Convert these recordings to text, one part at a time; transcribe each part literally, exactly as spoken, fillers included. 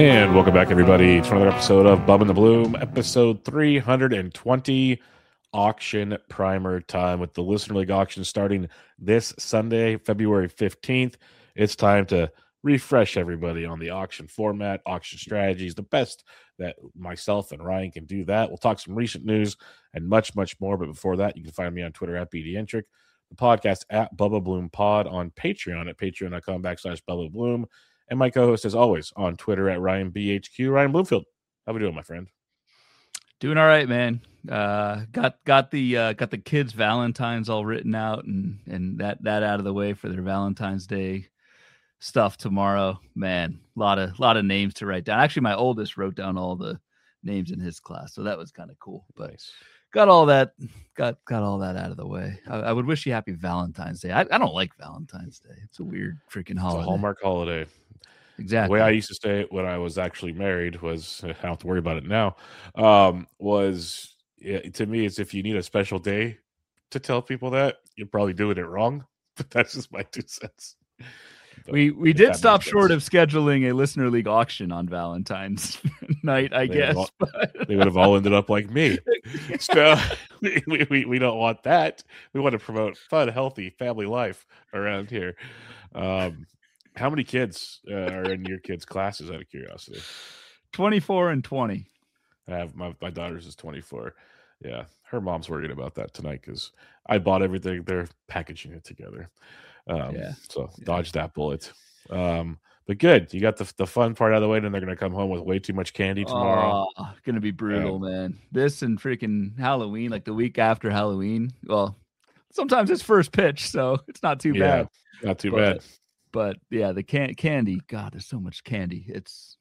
And welcome back, everybody, to another episode of Bub and the Bloom, episode three hundred twenty, auction primer time, with the Listener League auction starting this Sunday, February fifteenth. It's time to refresh everybody on the auction format, auction strategies, the best that myself and Ryan can do that. We'll talk some recent news and much, much more. But before that, you can find me on Twitter at BDentric, the podcast at Bubba Bloom Pod, on Patreon at patreon.com backslash Bubba Bloom. And my co-host, as always, on Twitter at Ryan B H Q. Ryan Bloomfield, how we doing, my friend? Doing all right, man. Uh, got got the uh, got the kids' Valentines all written out, and and that that out of the way for their Valentine's Day stuff tomorrow. Man, a lot of lot of names to write down. Actually, my oldest wrote down all the names in his class, so that was kind of cool. But Nice. got all that got got all that out of the way. I, I would wish you happy Valentine's Day. I, I don't like Valentine's Day. It's a weird freaking holiday. It's a Hallmark holiday. Exactly. The way I used to say it when I was actually married was, I don't have to worry about it now, um, was, yeah, to me, it's if you need a special day to tell people that, you're probably doing it wrong. But that's just my two cents. But we we if did that stop makes short sense. of scheduling a Listener League auction on Valentine's night, I They guess. would all- but- They would have all ended up like me. So we, we, we don't want that. We want to promote fun, healthy family life around here. Um, how many kids uh, are in your kids' classes, out of curiosity? twenty-four and twenty. I have my, my daughter's is twenty-four. Yeah, her mom's worried about that tonight because I bought everything. They're packaging it together. Um, Yeah. So Yeah. dodge that bullet. Um, but good. You got the, the fun part out of the way, and then they're going to come home with way too much candy tomorrow. Oh, gonna be brutal, Um, man. This and freaking Halloween, like the week after Halloween. Well, sometimes it's first pitch, so it's not too yeah, bad. not too But- bad. But yeah, the can- candy. God, there's so much candy. It's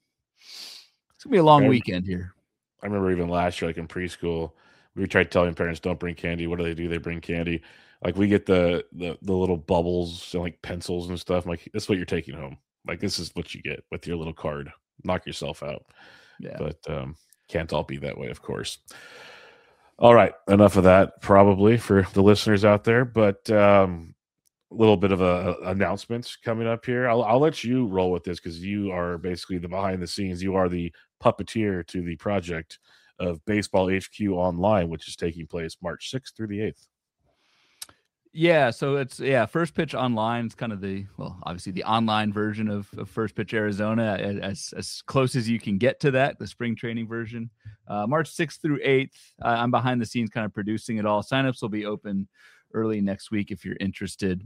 it's gonna be a long Okay. weekend here. I remember even last year, like in preschool, we tried telling parents don't bring candy. What do they do? They bring candy. Like we get the the, the little bubbles and like pencils and stuff. I'm like, this is what you're taking home. Like this is what you get with your little card. Knock yourself out. Yeah. But um, can't all be that way, of course. All right, enough of that probably for the listeners out there. But um, a little bit of a, a announcements coming up here. I'll, I'll let you roll with this because you are basically the behind the scenes. You are the puppeteer to the project of Baseball H Q Online, which is taking place March sixth through the eighth. Yeah, so it's yeah, First Pitch Online. It's kind of the well, obviously the online version of, of First Pitch Arizona, as as close as you can get to that, the spring training version. Uh, March sixth through eighth. Uh, I'm behind the scenes, kind of producing it all. Signups will be open early next week if you're interested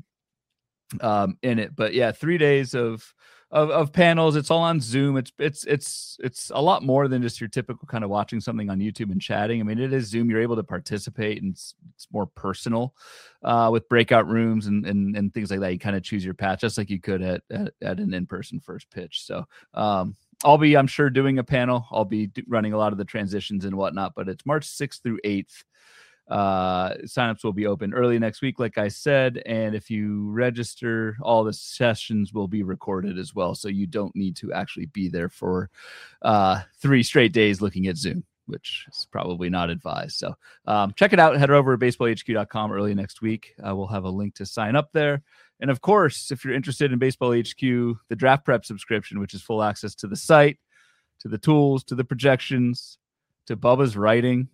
um, in it. But yeah, three days of of of panels. It's all on Zoom. It's it's it's it's a lot more than just your typical kind of watching something on YouTube and chatting. I mean, it is Zoom. You're able to participate, and it's, it's more personal uh, with breakout rooms and, and and things like that. You kind of choose your path just like you could at at, at an in-person first pitch. So um, I'll be, I'm sure, doing a panel. I'll be do, running a lot of the transitions and whatnot. But it's March sixth through eighth. Uh, signups will be open early next week, like I said, and if you register, all the sessions will be recorded as well, so you don't need to actually be there for uh, three straight days looking at Zoom, which is probably not advised. So um, check it out. Head over to baseball h q dot com early next week. Uh, we'll have a link to sign up there. And of course, if you're interested in Baseball H Q, the Draft Prep subscription, which is full access to the site, to the tools, to the projections, to Bubba's writing,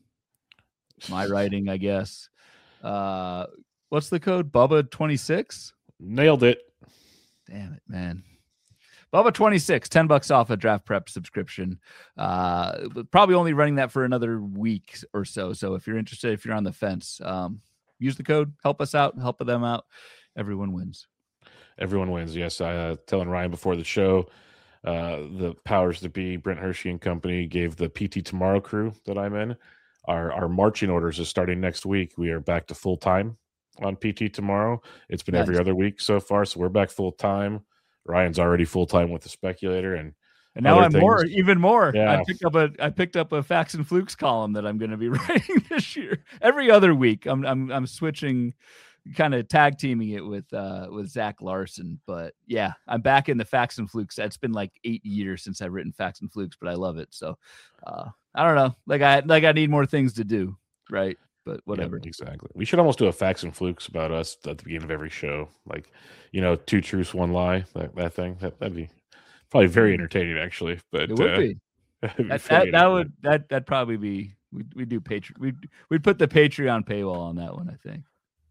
my writing, I guess. Uh, what's the code? Bubba twenty-six? Nailed it. Damn it, man. Bubba twenty-six, ten bucks off a Draft Prep subscription. Uh, but probably only running that for another week or so. So if you're interested, if you're on the fence, um, use the code, help us out, help them out. Everyone wins. Everyone wins. Yes, I uh, telling Ryan before the show, uh, the powers that be, Brent Hershey and company, gave the P T Tomorrow crew that I'm in our our marching orders is starting next week. We are back to full time on P T Tomorrow. It's been Nice. every other week so far, so we're back full time. Ryan's already full time with the Speculator, and And now other I'm more, things. even more. Yeah. I picked up a I picked up a Facts and Flukes column that I'm going to be writing this year. Every other week, I'm I'm I'm switching, kind of tag teaming it with uh with Zach Larson. But yeah, I'm back in the Facts and Flukes. It's been like eight years since I've written Facts and Flukes, but I love it. So uh I don't know, like I like I need more things to do, right? But whatever. Yeah, exactly. We should almost do a Facts and Flukes about us at the beginning of every show, like, you know, two truths, one lie. That that thing. That, that'd be Probably very entertaining, actually. But It would uh, be. That that, that would that that'd probably be we we do Patreon we we'd put the Patreon paywall on that one, I think.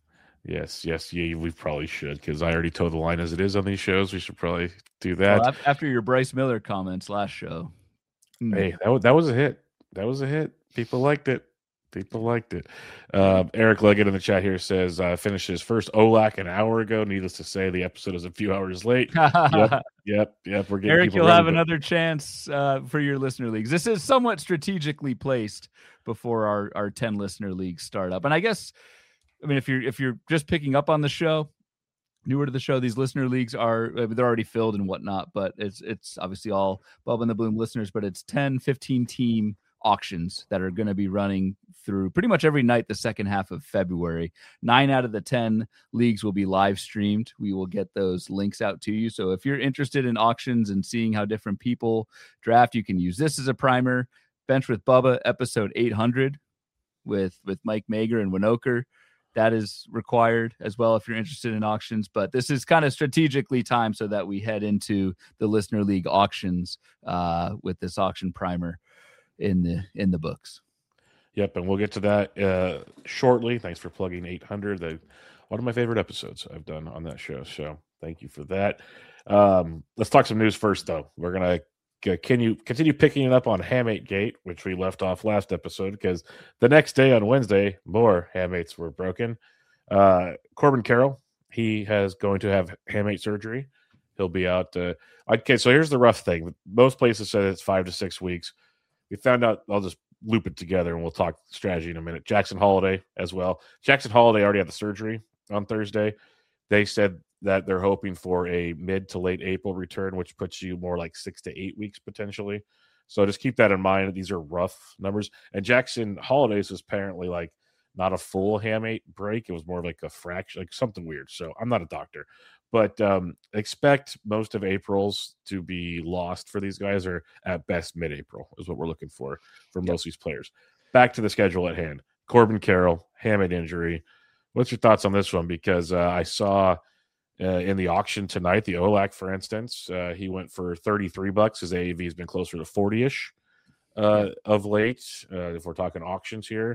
Yes, yes, yeah, we probably should because I already told the line as it is on these shows. We should probably do that. Well, after your Bryce Miller comments last show. Hey, that was that was a hit. That was a hit. People liked it. People liked it. Uh, Eric Leggett in the chat here says, uh, finished his first O L A C an hour ago. Needless to say, the episode is a few hours late. yep, yep, yep. We're getting Eric, you'll ready, have but... another chance uh, for your listener leagues. This is somewhat strategically placed before our, our ten listener leagues start up. And I guess, I mean, if you're if you're just picking up on the show, newer to the show, these listener leagues are they're already filled and whatnot, but it's it's obviously all Bubba and the Bloom listeners, but it's ten, fifteen team auctions that are going to be running through pretty much every night the second half of February. Nine out of the ten leagues will be live streamed. We will get those links out to you. So if you're interested in auctions and seeing how different people draft, you can use this as a primer. Bench with Bubba, episode eight hundred with with Mike Mager and Winokur. That is required as well if you're interested in auctions. But this is kind of strategically timed so that we head into the listener league auctions uh, with this auction primer in the in the books. Yep, and we'll get to that uh, shortly. Thanks for plugging eight hundred. The, one of my favorite episodes I've done on that show. So thank you for that. Um, let's talk some news first, though. We're gonna continue continue picking it up on Hamate Gate, which we left off last episode, because the next day on Wednesday, more Hamates were broken. Uh, Corbin Carroll, he has going to have Hamate surgery. He'll be out. Uh, okay, so here's the rough thing. Most places said it's five to six weeks. We found out, I'll just loop it together and we'll talk strategy in a minute. Jackson Holiday as well. Jackson Holiday already had the surgery on Thursday. They said that they're hoping for a mid to late April return, which puts you more like six to eight weeks potentially. So just keep that in mind. These are rough numbers. And Jackson Holiday's was apparently like not a full hamate break. It was more like a fraction, like something weird. So I'm not a doctor. But um, expect most of April's to be lost for these guys, or at best mid-April is what we're looking for for most yep. of these players. Back to the schedule at hand. Corbin Carroll, hamate injury. What's your thoughts on this one? Because uh, I saw uh, in the auction tonight, the O L A C, for instance, uh, he went for thirty-three bucks. His A A V has been closer to forty-ish uh, yeah. of late, uh, if we're talking auctions here.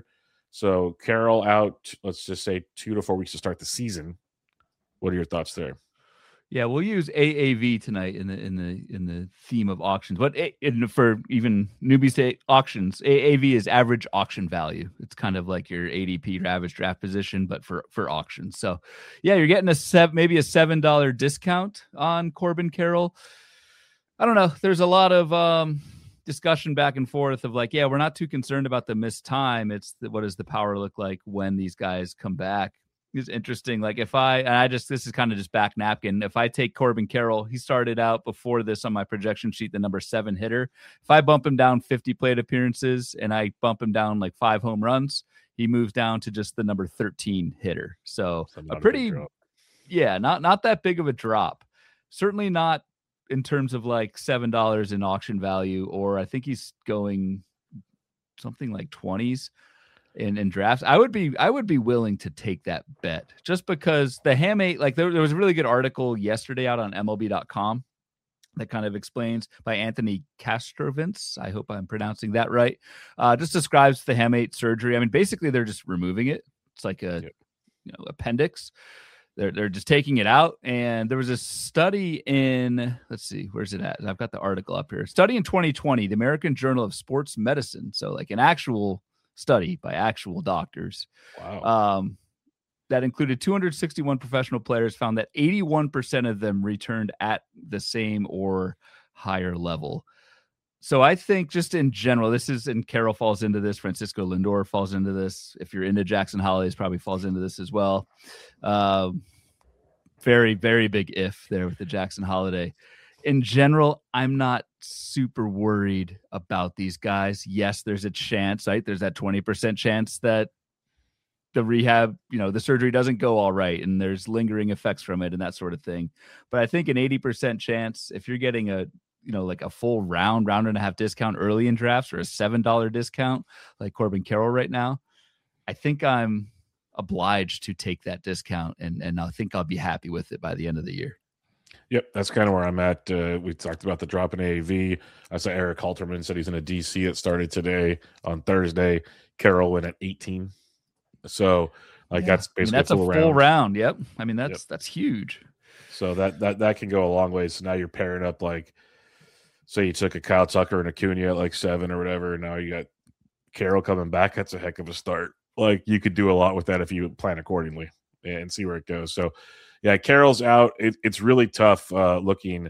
So Carroll out, let's just say two to four weeks to start the season. What are your thoughts there? Yeah, we'll use A A V tonight in the in the in the theme of auctions. But in, for even newbies to auctions, A A V is average auction value. It's kind of like your A D P, your average draft position, but for for auctions. So, yeah, you're getting a seven, maybe a seven dollar discount on Corbin Carroll. I don't know. There's a lot of um, discussion back and forth of like, yeah, we're not too concerned about the missed time. It's the, what does the power look like when these guys come back? It's interesting. Like if I, and I just, this is kind of just back napkin. If I take Corbin Carroll, he started out before this on my projection sheet, the number seven hitter. If I bump him down fifty plate appearances and I bump him down like five home runs, he moves down to just the number thirteen hitter. So a pretty, a yeah, not, not that big of a drop. Certainly not in terms of like seven dollars in auction value, or I think he's going something like twenties. In, in drafts. I would be I would be willing to take that bet just because the hamate, like there, there was a really good article yesterday out on M L B dot com that kind of explains by Anthony Castrovince. I hope I'm pronouncing that right. Uh, just describes the hamate surgery. I mean, basically they're just removing it. It's like a yep. you know appendix. They're they're just taking it out. And there was a study in, let's see, where's it at? I've got the article up here. Study in twenty twenty, the American Journal of Sports Medicine. So like an actual study by actual doctors. Wow. Um, that included two hundred sixty-one professional players, found that eighty-one percent of them returned at the same or higher level. So I think just in general, this is, and Carroll falls into this, Francisco Lindor falls into this. If you're into Jackson Holidays, probably falls into this as well. Um, very, very big if there with the Jackson Holiday. In general, I'm not super worried about these guys. Yes, there's a chance, right? There's that twenty percent chance that the rehab, you know, the surgery doesn't go all right and there's lingering effects from it and that sort of thing. But I think an eighty percent chance, if you're getting a, you know, like a full round, round and a half discount early in drafts or a seven dollar discount like Corbin Carroll right now, I think I'm obliged to take that discount and, and I think I'll be happy with it by the end of the year. Yep, that's kind of where I'm at. Uh, we talked about the drop in A A V. I saw Eric Halterman said he's in a D C. It started today on Thursday. Carroll went at eighteen. So, like, yeah. that's basically I mean, that's a full, a full round. round. Yep. I mean, that's Yep. that's huge. So that that that can go a long way. So now you're pairing up, like, say you took a Kyle Tucker and Acuna at like seven or whatever, and now you got Carroll coming back. That's a heck of a start. Like, you could do a lot with that if you plan accordingly and see where it goes. So, yeah, Carroll's out. It, it's really tough uh, looking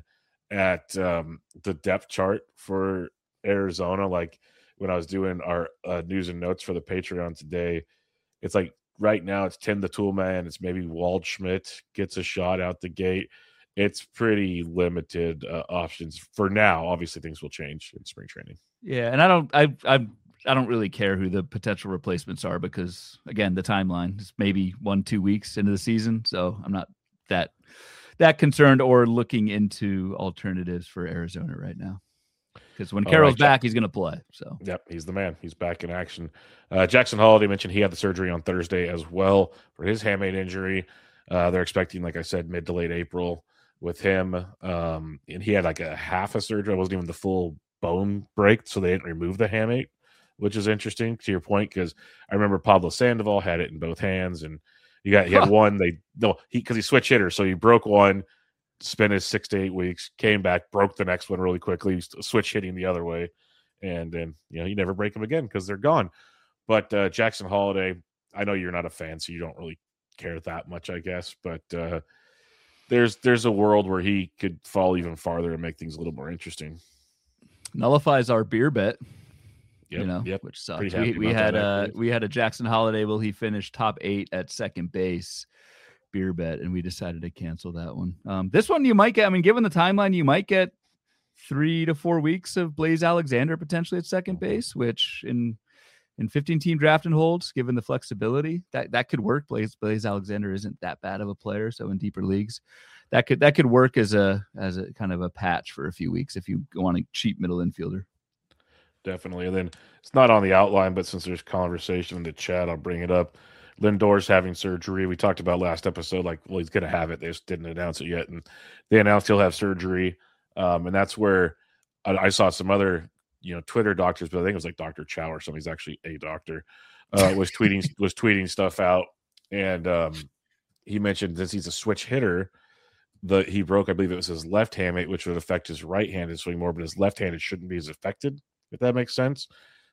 at um, the depth chart for Arizona. Like, when I was doing our uh, news and notes for the Patreon today, it's like right now it's Tim the Toolman. It's maybe Waldschmidt gets a shot out the gate. It's pretty limited uh, options for now. Obviously, things will change in spring training. Yeah, and I don't, I, I, I don't really care who the potential replacements are because, again, the timeline is maybe one, two weeks into the season, so I'm not that that concerned or looking into alternatives for Arizona right now. Because when Carroll's right, back, he's going to play. So, yep, he's the man. He's back in action. Uh, Jackson Holiday mentioned he had the surgery on Thursday as well for his hamate injury. Uh, they're expecting, like I said, mid to late April with him. Um, and he had like a half a surgery. It wasn't even the full bone break, so they didn't remove the hamate, which is interesting to your point, because I remember Pablo Sandoval had it in both hands, and you got he had huh. one. They no he because he switched hitter, so he broke one, spent his six to eight weeks, came back, broke the next one really quickly, switch hitting the other way, and then you know you never break them again because they're gone. But uh, Jackson Holiday, I know you're not a fan, so you don't really care that much, I guess. But uh, there's there's a world where he could fall even farther and make things a little more interesting. Nullifies our beer bet. Yep, you know, yep. which sucks. We, we had uh we had a Jackson Holiday. Will he finish top eight at second base? Beer bet, and we decided to cancel that one. Um, this one you might get. I mean, given the timeline, you might get three to four weeks of Blaze Alexander potentially at second base, which in in fifteen team draft and holds, given the flexibility, that that could work. Blaze Blaze Alexander isn't that bad of a player, so in deeper leagues, that could that could work as a as a kind of a patch for a few weeks if you want a cheap middle infielder. Definitely. And then it's not on the outline, but since there's conversation in the chat, I'll bring it up. Lindor's having surgery. We talked about last episode, like, well, he's going to have it. They just didn't announce it yet. And they announced he'll have surgery. Um, and that's where I, I saw some other, you know, Twitter doctors, but I think it was like Doctor Chow or something. He's actually a doctor, uh, was tweeting, was tweeting stuff out. And um, he mentioned since he's a switch hitter, the he broke, I believe it was his left hamate, which would affect his right-handed swing more, but his left-handed shouldn't be as affected, if that makes sense.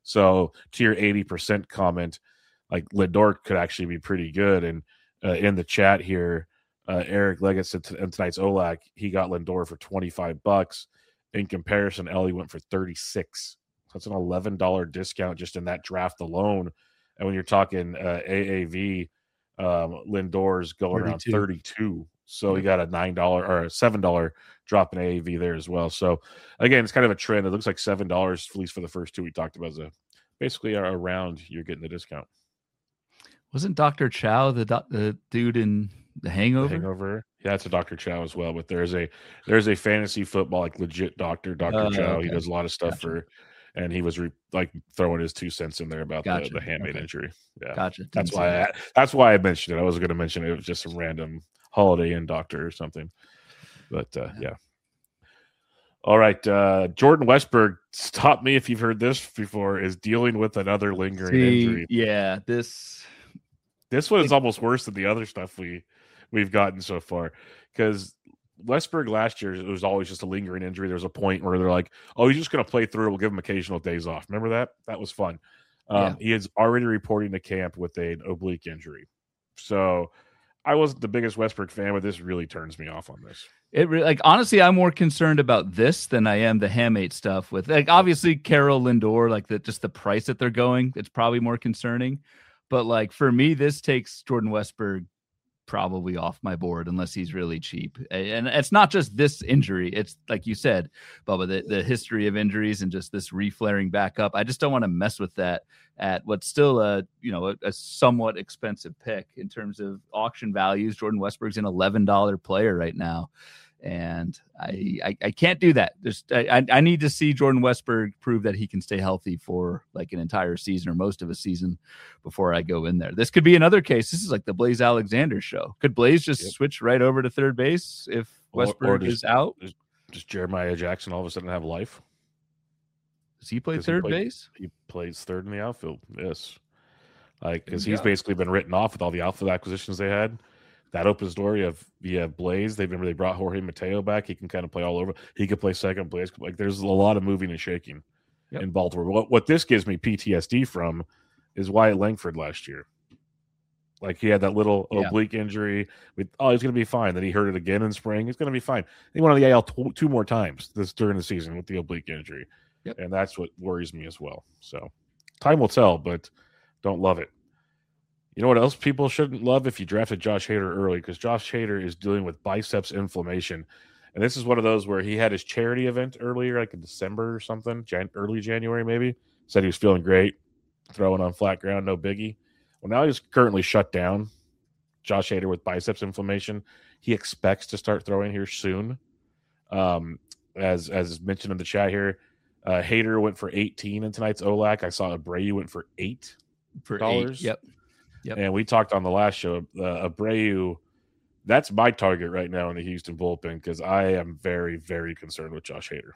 So to your eighty percent comment, like Lindor could actually be pretty good. And uh, in the chat here, uh, Eric Leggett said in tonight's O L A C, he got Lindor for twenty-five bucks. In comparison, Ellie went for thirty-six. So that's an eleven dollars discount just in that draft alone. And when you're talking uh, A A V, um, Lindor's going around thirty-two. So he got a nine dollars or a seven dollars drop in A A V there as well. So again, it's kind of a trend. It looks like seven dollars, at least for the first two we talked about, is a, basically around you're getting the discount. Wasn't Doctor Chow the do- the dude in The Hangover? The Hangover, yeah, it's a Doctor Chow as well. But there's a there's a fantasy football like legit doctor, Doctor Uh, Chow. Okay. He does a lot of stuff gotcha. for, and he was re, like throwing his two cents in there about gotcha. the, the handmade okay. injury. Yeah, gotcha. Didn't that's why I, that's why I mentioned it. I wasn't going to mention it. It was just some random Holiday Inn doctor or something. But uh, yeah. All right, uh, Jordan Westburg, stop me if you've heard this before, is dealing with another lingering See, injury. Yeah, this. This one is almost worse than the other stuff we, we've gotten so far. Because Westburg last year, it was always just a lingering injury. There was a point where they're like, oh, he's just going to play through. We'll give him occasional days off. Remember that? That was fun. Um, yeah. He is already reporting to camp with an oblique injury. So I wasn't the biggest Westburg fan, but this really turns me off on this. It really, like, honestly, I'm more concerned about this than I am the hamate stuff with, like, obviously Carroll, Lindor, like the, just the price that they're going. It's probably more concerning. But, like, for me, this takes Jordan Westburg probably off my board unless he's really cheap. And it's not just this injury. It's, like you said, Bubba, the, the history of injuries and just this reflaring back up. I just don't want to mess with that at what's still a, you know, a, a somewhat expensive pick in terms of auction values. Jordan Westburg's an eleven dollars player right now. And I, I, I can't do that. Just I, I need to see Jordan Westburg prove that he can stay healthy for like an entire season or most of a season before I go in there. This could be another case. This is like the Blaze Alexander show. Could Blaze just yep. switch right over to third base if Westberg or, or does, is out. Does, does Jeremiah Jackson all of a sudden have life? Does he play third he played, base? He plays third in the outfield. Yes, like because Yeah. he's basically been written off with all the outfield acquisitions they had. That opens the door. You have, you have Blaze. They've been really brought Jorge Mateo back. He can kind of play all over. He could play second base. Like there's a lot of moving and shaking yep. in Baltimore. What what this gives me P T S D from is Wyatt Langford last year. Like he had that little yeah. oblique injury. With, oh, he's going to be fine. Then he hurt it again in spring. He's going to be fine. He went on the A L t- two more times this during the season with the oblique injury. Yep. And that's what worries me as well. So time will tell, but don't love it. You know what else people shouldn't love? If you drafted Josh Hader early, because Josh Hader is dealing with biceps inflammation. And this is one of those where he had his charity event earlier, like in December or something, Jan- early January maybe. Said he was feeling great, throwing on flat ground, no biggie. Well, now he's currently shut down. Josh Hader with biceps inflammation. He expects to start throwing here soon. Um, as as mentioned in the chat here, uh, Hader went for eighteen in tonight's O L A C. I saw Abreu went for eight for dollars. Yep, yep. And we talked on the last show. Uh, Abreu, that's my target right now in the Houston bullpen because I am very very concerned with Josh Hader.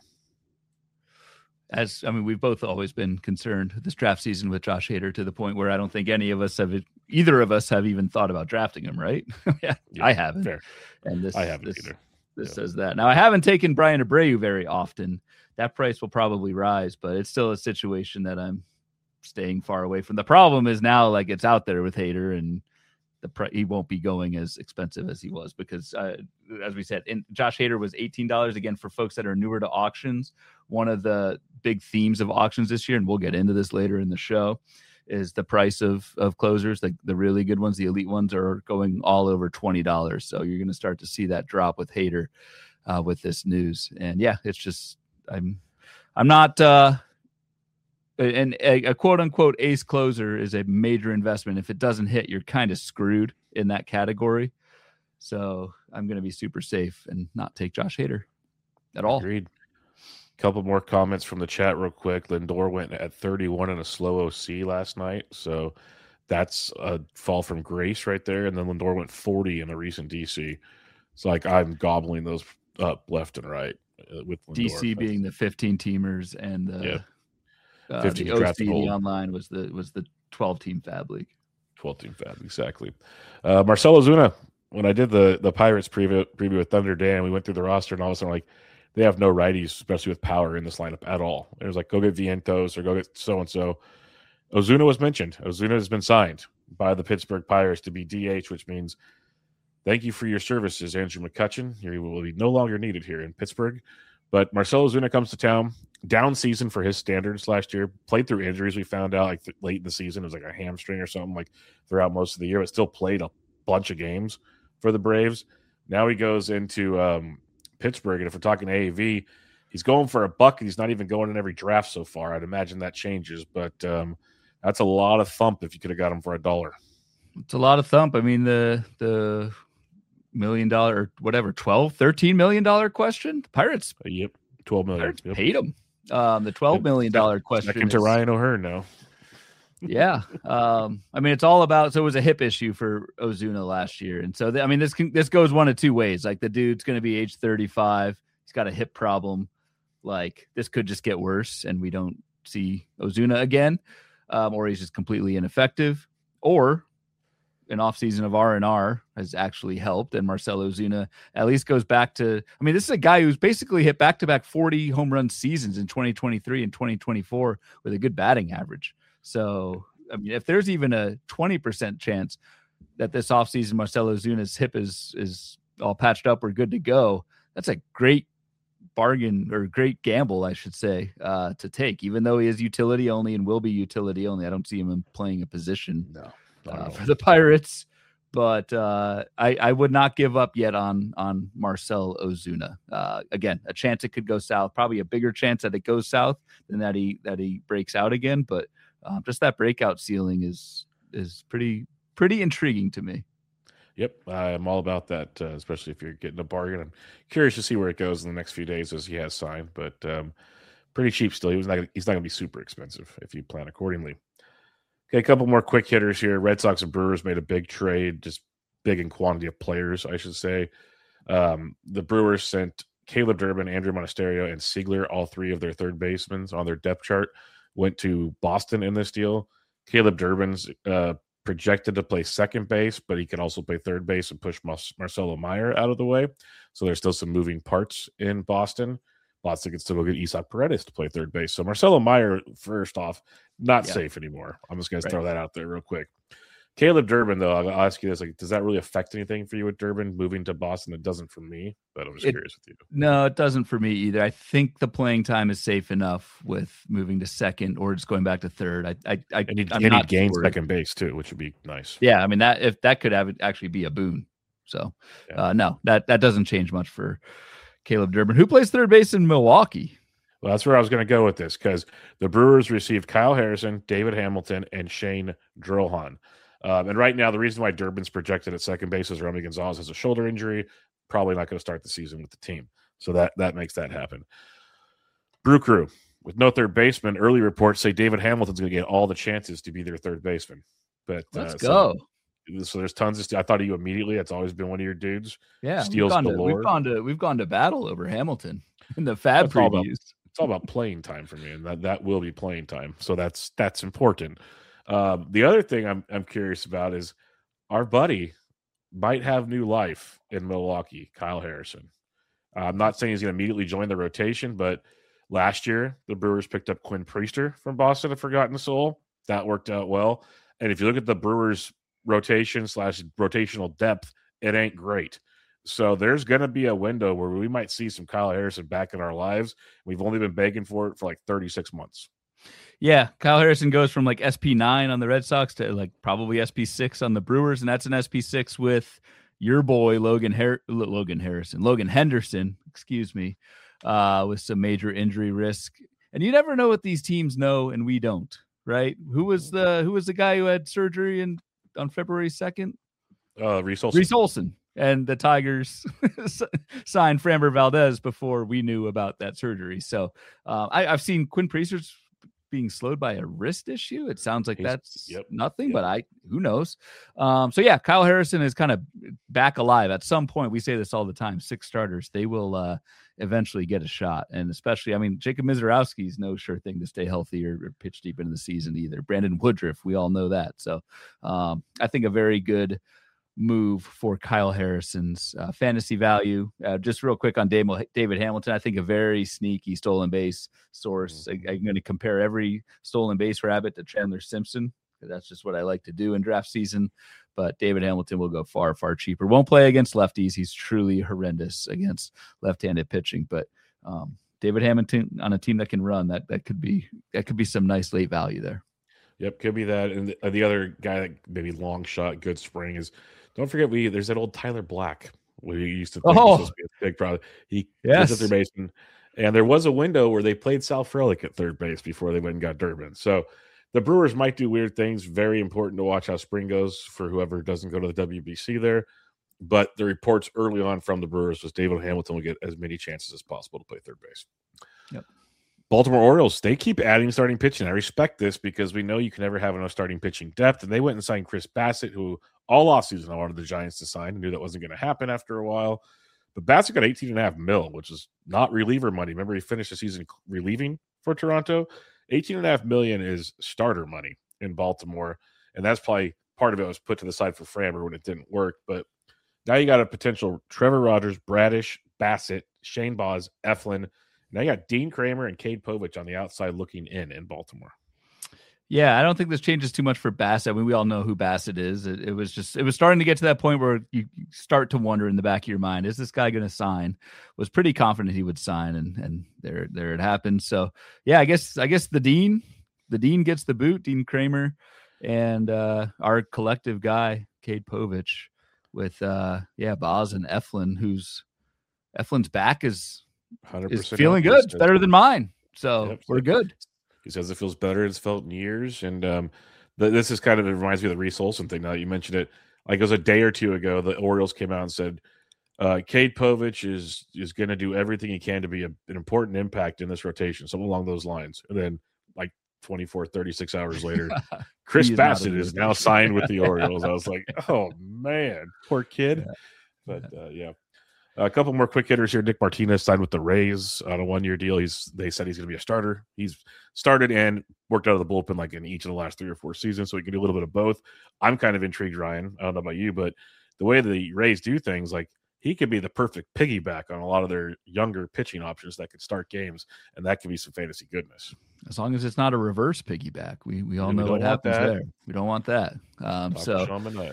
As I mean, we've both always been concerned this draft season with Josh Hader to the point where I don't think any of us have, either of us have even thought about drafting him. Right? yeah, yeah, I haven't. Fair. And this, I haven't this, either. This yeah. says that. Now I haven't taken Brian Abreu very often. That price will probably rise, but it's still a situation that I'm staying far away from. The problem is now, like it's out there with Hader, and the pre- he won't be going as expensive as he was because, uh, as we said, in, Josh Hader was eighteen dollars again for folks that are newer to auctions. One of the big themes of auctions this year, and we'll get into this later in the show, is the price of of closers. The, the really good ones, the elite ones, are going all over twenty dollars. So you're going to start to see that drop with Hader uh, with this news. And yeah, it's just I'm I'm not. Uh, and a, a quote unquote ace closer is a major investment. If it doesn't hit, you're kind of screwed in that category. So I'm going to be super safe and not take Josh Hader at all. Agreed. Couple more comments from the chat real quick. Lindor went at thirty-one in a slow O C last night. So that's a fall from grace right there. And then Lindor went forty in a recent D C. It's like I'm gobbling those up left and right with Lindor. D C being the fifteen teamers and the, yeah. uh, the O C, the online was the was the twelve team Fab League. twelve team Fab, exactly. Uh, Marcell Ozuna, when I did the the Pirates preview, preview with Thunder Dan, we went through the roster and all of a sudden like, they have no righties, especially with power in this lineup at all. It was like, go get Vientos or go get so-and-so. Ozuna was mentioned. Ozuna has been signed by the Pittsburgh Pirates to be D H, which means thank you for your services, Andrew McCutchen. You will be no longer needed here in Pittsburgh. But Marcell Ozuna comes to town. Down season for his standards last year. Played through injuries. We found out like th- late in the season. It was like a hamstring or something like throughout most of the year, but still played a bunch of games for the Braves. Now he goes into um, – Pittsburgh, and if we're talking A A V, he's going for a buck, and he's not even going in every draft so far. I'd imagine that changes, but um, that's a lot of thump if you could have got him for a dollar. It's a lot of thump. I mean, the the million dollar or whatever, twelve, thirteen million dollar question. The Pirates, uh, yep, twelve million. Pirates yep. paid him. Um, the twelve million dollar question. Second to Ryan O'Hearn now. yeah. Um, I mean, it's all about, so it was a hip issue for Ozuna last year. And so, the, I mean, this can, this goes one of two ways. Like the dude's going to be age thirty-five. He's got a hip problem. Like this could just get worse and we don't see Ozuna again. Um, or he's just completely ineffective, or an offseason of R and R has actually helped. And Marcell Ozuna at least goes back to, I mean, this is a guy who's basically hit back-to-back forty home run seasons in twenty twenty-three and twenty twenty-four with a good batting average. So, I mean, if there's even a twenty percent chance that this offseason Marcell Ozuna's hip is is all patched up or good to go, that's a great bargain or great gamble, I should say, uh, to take, even though he is utility only and will be utility only. I don't see him playing a position no, uh, for the Pirates, but uh, I, I would not give up yet on, on Marcell Ozuna. Uh, again, a chance it could go south, probably a bigger chance that it goes south than that he, that he breaks out again. But Um, just that breakout ceiling is is pretty pretty intriguing to me. Yep, I'm all about that, uh, especially if you're getting a bargain. I'm curious to see where it goes in the next few days as he has signed, but um, pretty cheap still. He was not. Gonna, he's not going to be super expensive if you plan accordingly. Okay, a couple more quick hitters here. Red Sox and Brewers made a big trade, just big in quantity of players, I should say. Um, the Brewers sent Caleb Durbin, Andrew Monasterio, and Siegler, all three of their third basemen on their depth chart, went to Boston in this deal. Caleb Durbin's uh, projected to play second base, but he can also play third base and push Mar- Marcelo Meyer out of the way. So there's still some moving parts in Boston. Boston can still go get Isaac Paredes to play third base. So Marcelo Meyer, first off, not yeah. safe anymore. I'm just going right. to throw that out there real quick. Caleb Durbin, though, I'll ask you this: like, does that really affect anything for you with Durbin moving to Boston? It doesn't for me, but I'm just it, curious with you. No, it doesn't for me either. I think the playing time is safe enough with moving to second or just going back to third. I, I, I and he, and he gained sure. second base too, which would be nice. Yeah, I mean that if that could have actually be a boon. So, yeah. uh, no, that that doesn't change much for Caleb Durbin, who plays third base in Milwaukee. Well, that's where I was going to go with this because the Brewers received Kyle Harrison, David Hamilton, and Shane Drohan. Um, and right now, the reason why Durbin's projected at second base is Romy Gonzalez has a shoulder injury, probably not going to start the season with the team. So that that makes that happen. Brew Crew, with no third baseman, early reports say David Hamilton's going to get all the chances to be their third baseman. But let's uh, go. So, so there's tons of. St- I thought of you immediately. That's always been one of your dudes. Yeah, Steals we've gone, galore. to, we've gone to we've gone to battle over Hamilton in the Fab it's previews. All about, it's all about playing time for me, and that, that will be playing time. So that's that's important. Um, the other thing I'm I'm curious about is our buddy might have new life in Milwaukee, Kyle Harrison. Uh, I'm not saying he's going to immediately join the rotation, but last year the Brewers picked up Quinn Priester from Boston, a forgotten soul. That worked out well. And if you look at the Brewers rotation slash rotational depth, it ain't great. So there's going to be a window where we might see some Kyle Harrison back in our lives. We've only been begging for it for like thirty-six months. Yeah, Kyle Harrison goes from like S P nine on the Red Sox to like probably S P six on the Brewers, and that's an S P six with your boy Logan Har- Logan Harrison, Logan Henderson, excuse me, uh, with some major injury risk. And you never know what these teams know, and we don't, right? Who was the who was the guy who had surgery in on February second? Uh, Reese Olson. Reese Olson. And the Tigers signed Framber Valdez before we knew about that surgery. So uh, I, I've seen Quinn Priester's being slowed by a wrist issue. It sounds like He's, that's yep, nothing, yep. but I who knows. Um, so yeah, Kyle Harrison is kind of back alive. At some point, we say this all the time, six starters, they will uh, eventually get a shot. And especially, I mean, Jacob Mizorowski is no sure thing to stay healthy or, or pitch deep into the season either. Brandon Woodruff, we all know that. So um, I think a very good move for Kyle Harrison's uh, fantasy value. Uh, just real quick on Dave, David Hamilton, I think a very sneaky stolen base source. I, I'm going to compare every stolen base rabbit to Chandler Simpson, because that's just what I like to do in draft season. But David Hamilton will go far, far cheaper. Won't play against lefties. He's truly horrendous against left-handed pitching. But um, David Hamilton on a team that can run, that that could be that could be some nice late value there. Yep, could be that. And the, the other guy that maybe long shot, good spring is. Don't forget, we there's that old Tyler Black. We used to think oh. was supposed to be a big problem. He yes. was at third baseman, and there was a window where they played Sal Frelick at third base before they went and got Durbin. So the Brewers might do weird things. Very important to watch how spring goes for whoever doesn't go to the W B C there. But the reports early on from the Brewers was David Hamilton will get as many chances as possible to play third base. Yep. Baltimore Orioles, they keep adding starting pitching. I respect this because we know you can never have enough starting pitching depth. And they went and signed Chris Bassett, who all offseason I wanted the Giants to sign. I knew that wasn't going to happen after a while. But Bassett got eighteen and a half mil, which is not reliever money. Remember, he finished the season relieving for Toronto. eighteen and a half million is starter money in Baltimore. And that's probably part of it was put to the side for Framber when it didn't work. But now you got a potential Trevor Rogers, Bradish, Bassett, Shane Baz, Eflin. Now you got Dean Kramer and Cade Povich on the outside looking in in Baltimore. Yeah, I don't think this changes too much for Bassett. I mean, we all know who Bassett is. It, it was just, it was starting to get to that point where you start to wonder in the back of your mind, is this guy going to sign? Was pretty confident he would sign, and and there there it happened. So yeah, I guess I guess the Dean, the Dean gets the boot, Dean Kramer, and uh, our collective guy, Cade Povich, with uh, yeah, Baz and Eflin, who's Eflin's back is. one hundred percent is feeling good. It's better than mine. So yep, we're good. He says it feels better. It's felt in years. And um, the, this is kind of, it reminds me of the Reese Olson thing. Now that you mentioned it, like it was a day or two ago, the Orioles came out and said, uh, Cade Povich is is going to do everything he can to be a, an important impact in this rotation, something along those lines. And then like twenty-four, thirty-six hours later, Chris is Bassett is now signed with the Orioles. I was like, oh, man, poor kid. Yeah. But uh, yeah. A couple more quick hitters here. Nick Martinez signed with the Rays on a one-year deal. He's they said he's going to be a starter. He's started and worked out of the bullpen like in each of the last three or four seasons, so he can do a little bit of both. I'm kind of intrigued, Ryan. I don't know about you, but the way the Rays do things, like he could be the perfect piggyback on a lot of their younger pitching options that could start games, and that could be some fantasy goodness. As long as it's not a reverse piggyback, we we all yeah, know we what happens that. there. We don't want that. Um, so.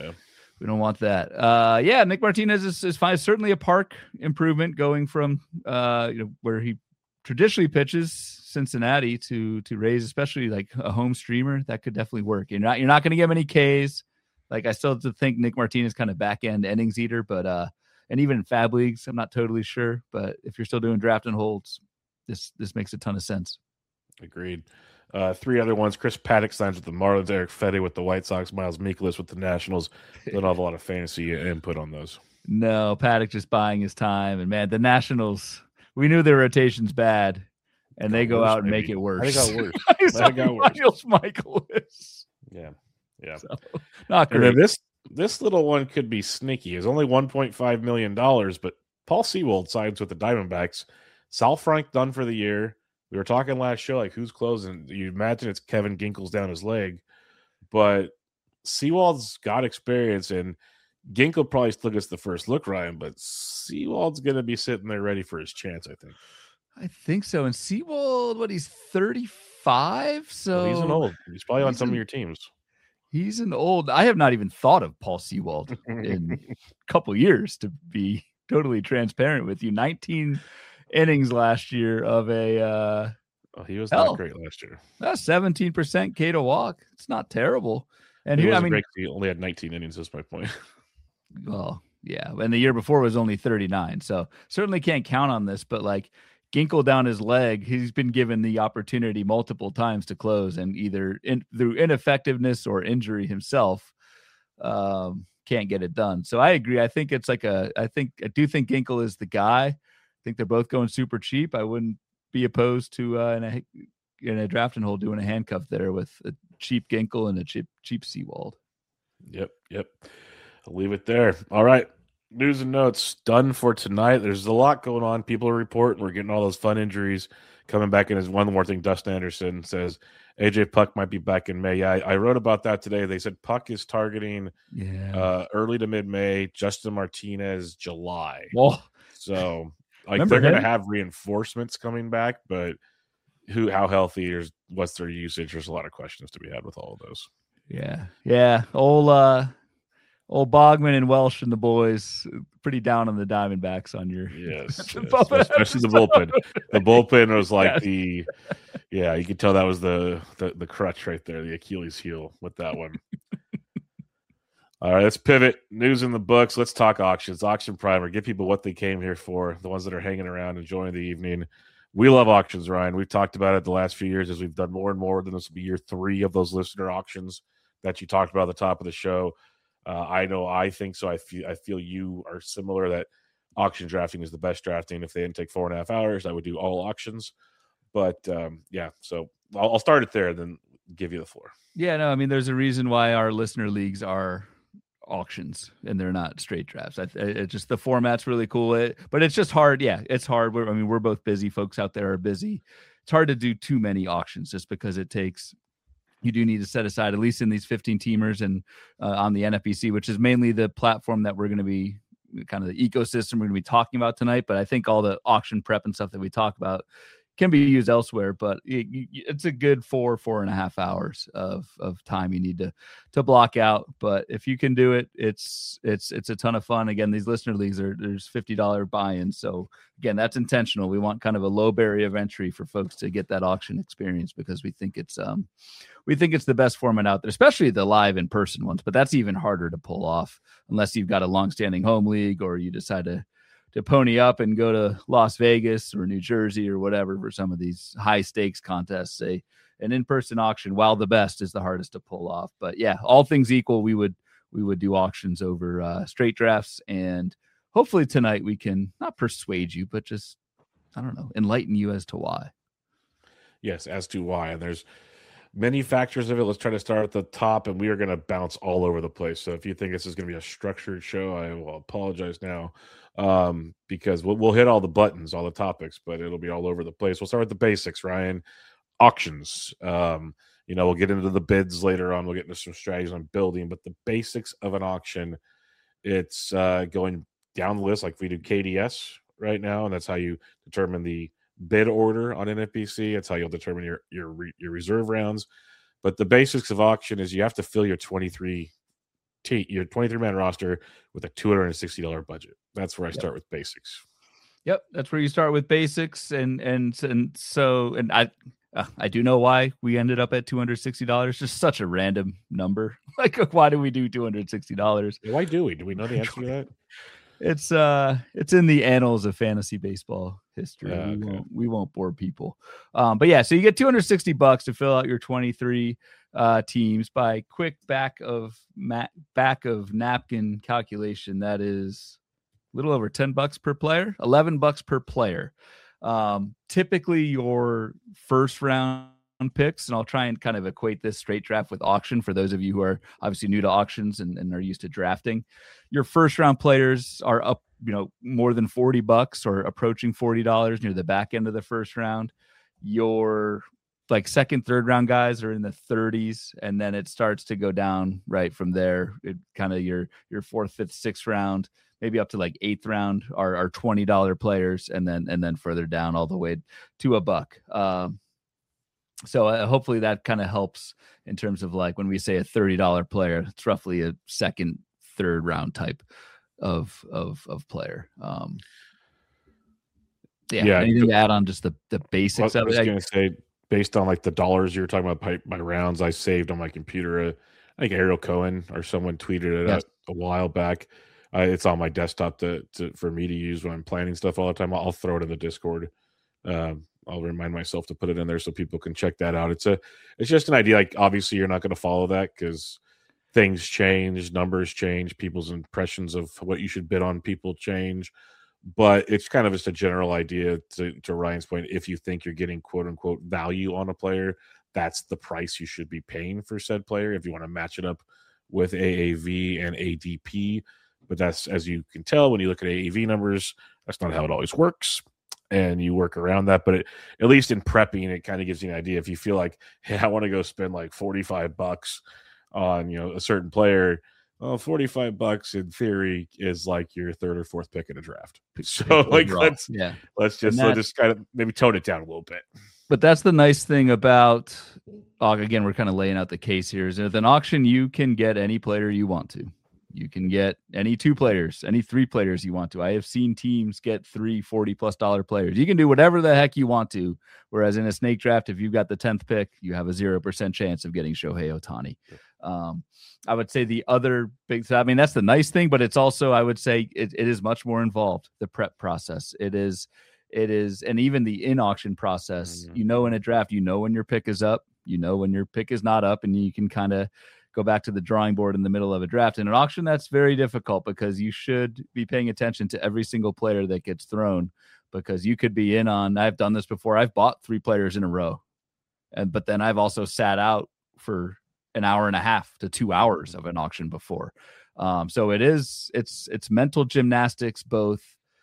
We don't want that. Uh, yeah, Nick Martinez is, is fine. Certainly a park improvement going from uh, you know where he traditionally pitches, Cincinnati, to to Rays, especially like a home streamer. That could definitely work. You're not you're not going to get many Ks. Like I still have to think Nick Martinez kind of back end innings eater, but uh, and even in Fab leagues, I'm not totally sure. But if you're still doing draft and holds, this this makes a ton of sense. Agreed. Uh, three other ones. Chris Paddock signs with the Marlins. Eric Fedde with the White Sox. Miles Mikolas with the Nationals. Don't have a lot of fantasy input on those. No, Paddock just buying his time. And, man, the Nationals, we knew their rotation's bad, and they go worse, out and maybe. make it worse. I think it got worse. I think it got worse. Miles Mikolas. Yeah, yeah. So, not great. And then this, this little one could be sneaky. It's only one point five million dollars, but Paul Sewald signs with the Diamondbacks. Sal Frank done for the year. We were talking last show, like who's closing. You imagine it's Kevin Ginkel's down his leg, but Sewald's got experience, and Ginkel probably still gets the first look, Ryan, but Sewald's going to be sitting there ready for his chance, I think. I think so. And Sewald, what, he's thirty-five? So well, he's an old. He's probably he's on some an, of your teams. He's an old. I have not even thought of Paul Sewald in a couple years, to be totally transparent with you. nineteen innings last year of a uh oh, he was hell, not great last year. That's seventeen percent K to walk. It's not terrible. And he here, I mean, great, he only had nineteen innings. That's my point. Well, yeah, and the year before was only thirty-nine. So certainly can't count on this. But like Ginkel down his leg, he's been given the opportunity multiple times to close, and either in, through ineffectiveness or injury himself, um, can't get it done. So I agree. I think it's like a. I think I do think Ginkel is the guy. I think they're both going super cheap. I wouldn't be opposed to uh, in a in a draft and hold doing a handcuff there with a cheap Ginkel and a cheap cheap Sewald. Yep, yep. I'll leave it there. All right, news and notes done for tonight. There's a lot going on. People are reporting we're getting all those fun injuries coming back in. As one more thing, Dustin Anderson says A J Puck might be back in May. Yeah, I, I wrote about that today. They said Puck is targeting yeah uh, early to mid May. Justin Martinez July. Well, so. Like Remember they're going to have reinforcements coming back, but who, how healthy, or what's their usage? There's a lot of questions to be had with all of those. Yeah, yeah. Old, uh, old Bogman and Welsh and the boys pretty down on the Diamondbacks on your yes, yes. Especially the bullpen. The bullpen was like yes. the yeah, you could tell that was the, the the crutch right there, the Achilles heel with that one. All right, let's pivot. News in the books. Let's talk auctions. Auction Primer. Give people what they came here for, the ones that are hanging around, enjoying the evening. We love auctions, Ryan. We've talked about it the last few years as we've done more and more. Then this will be year three of those listener auctions that you talked about at the top of the show. Uh, I know I think so. I feel I feel you are similar that auction drafting is the best drafting. If they didn't take four and a half hours, I would do all auctions. But, um, yeah, so I'll, I'll start it there and then give you the floor. Yeah, no, I mean, there's a reason why our listener leagues are – auctions and they're not straight drafts. I, it just the format's really cool, it, but it's just hard. Yeah, it's hard. We're, I mean, we're both busy. Folks out there are busy. It's hard to do too many auctions just because it takes. You do need to set aside, at least in these fifteen teamers and uh, on the N F B C, which is mainly the platform that we're going to be kind of the ecosystem we're going to be talking about tonight. But I think all the auction prep and stuff that we talk about can be used elsewhere, but it, it's a good four, four and a half hours of, of time you need to, to block out. But if you can do it, it's, it's, it's a ton of fun. Again, these listener leagues are, there's fifty dollars buy-ins. So again, that's intentional. We want kind of a low barrier of entry for folks to get that auction experience because we think it's, um, we think it's the best format out there, especially the live in person ones, but that's even harder to pull off unless you've got a long-standing home league or you decide to, to pony up and go to Las Vegas or New Jersey or whatever for some of these high stakes contests. Say an in-person auction, while the best, is the hardest to pull off. But yeah, all things equal, we would we would do auctions over uh, straight drafts, and hopefully tonight we can not persuade you, but just I don't know, enlighten you as to why. Yes, as to why. And there's many factors of it. Let's try to start at the top, and we are going to bounce all over the place. So if you think this is going to be a structured show, I will apologize now, um, because we'll, we'll hit all the buttons, all the topics, but it'll be all over the place. We'll start with the basics, Ryan. Auctions. Um, you know, we'll get into the bids later on. We'll get into some strategies on building, but the basics of an auction, it's uh, going down the list like we do K D S right now, and that's how you determine the bid order on N F B C. It's how you'll determine your your your reserve rounds. But the basics of auction is you have to fill your twenty-three t your twenty-three man roster with a two hundred sixty dollars budget. That's where I Yep. start with basics. Yep, that's where you start with basics, and and and so and I uh, I do know why we ended up at two hundred sixty dollars. Just such a random number. Like, why do we do two hundred sixty dollars? Why do we? Do we know the answer to that? It's uh, it's in the annals of fantasy baseball history. Uh, we, okay. won't, we won't bore people. Um, but yeah, so you get two hundred sixty bucks to fill out your twenty-three uh, teams. By quick back of ma- back of napkin calculation, that is a little over ten bucks per player, eleven bucks per player. Um, typically, your first round picks, and I'll try and kind of equate this straight draft with auction for those of you who are obviously new to auctions and, and are used to drafting. Your first round players are up, you know, more than forty bucks or approaching forty dollars near the back end of the first round. Your like second, third round guys are in the thirties, and then it starts to go down right from there. It kind of your your fourth, fifth, sixth round, maybe up to like eighth round are, are twenty dollars players, and then and then further down all the way to a buck. Um, So uh, hopefully that kind of helps in terms of like when we say a thirty dollars player, it's roughly a second, third round type of of of player. Um, yeah, Yeah, anything to add on just the the basics Well, I of was it? going to say, based on like the dollars you were talking about, my, my rounds I saved on my computer. Uh, I think Ariel Cohen or someone tweeted it Yes. out a while back. Uh, it's on my desktop to, to for me to use when I'm planning stuff all the time. I'll, I'll throw it in the Discord. Um, I'll remind myself to put it in there so people can check that out. It's a, it's just an idea. Like, obviously, you're not going to follow that because things change, numbers change, people's impressions of what you should bid on people change. But it's kind of just a general idea to, to Ryan's point. If you think you're getting quote unquote value on a player, that's the price you should be paying for said player. If you want to match it up with A A V and A D P, but that's, as you can tell when you look at A A V numbers, that's not how it always works. And you work around that, but it, at least in prepping, it kind of gives you an idea. If you feel like, hey, I want to go spend like forty-five bucks on, you know, a certain player, well, forty-five bucks in theory is like your third or fourth pick in a draft. So like, Overall, let's yeah, let's just that, let's just kind of maybe tone it down a little bit. But that's the nice thing about, uh, again, we're kind of laying out the case here. Is with an auction, you can get any player you want to. You can get any two players, any three players you want to. I have seen teams get three forty plus dollar players. You can do whatever the heck you want to. Whereas in a snake draft, if you've got the tenth pick, you have a zero percent chance of getting Shohei Ohtani. Um, I would say the other big, I mean, that's the nice thing, but it's also, I would say it, it is much more involved. The prep process. It is, it is, and even the in auction process, mm-hmm. you know, in a draft, you know, when your pick is up, you know, when your pick is not up, and you can kind of go back to the drawing board in the middle of a draft. In an auction, that's very difficult because you should be paying attention to every single player that gets thrown, because you could be in on, I've done this before. I've bought three players in a row, and but then I've also sat out for an hour and a half to two hours of an auction before. Um, so it is, it's, it's mental gymnastics, both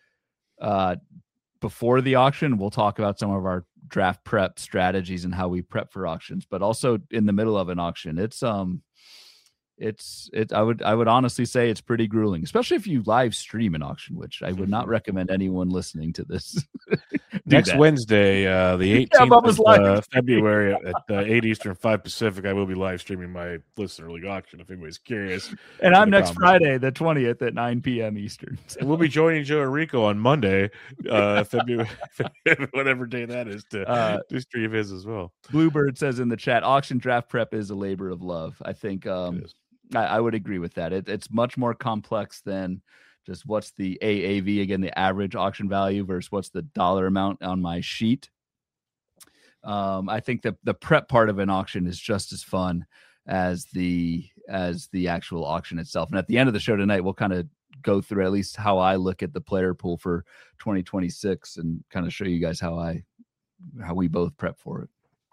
uh, before the auction. We'll talk about some of our draft prep strategies and how we prep for auctions, but also in the middle of an auction. It's, um, It's it. I would I would honestly say it's pretty grueling, especially if you live stream an auction, which I would not recommend anyone listening to this. Next that. Wednesday, uh, the eighteenth yeah, of uh, February at uh, eight Eastern, five Pacific, I will be live streaming my Listener League auction if anybody's curious. And I'm next Friday, the twentieth at nine p.m. Eastern. So. And we'll be joining Joe Rico on Monday, uh, February, whatever day that is, to, uh, to stream his as well. Bluebird says in the chat, auction draft prep is a labor of love. I think um, I, I would agree with that. It, it's much more complex than just what's the A A V, again, the average auction value versus what's the dollar amount on my sheet. Um, I think that the prep part of an auction is just as fun as the as the actual auction itself. And at the end of the show tonight, we'll kind of go through at least how I look at the player pool for twenty twenty-six and kind of show you guys how I how we both prep for it.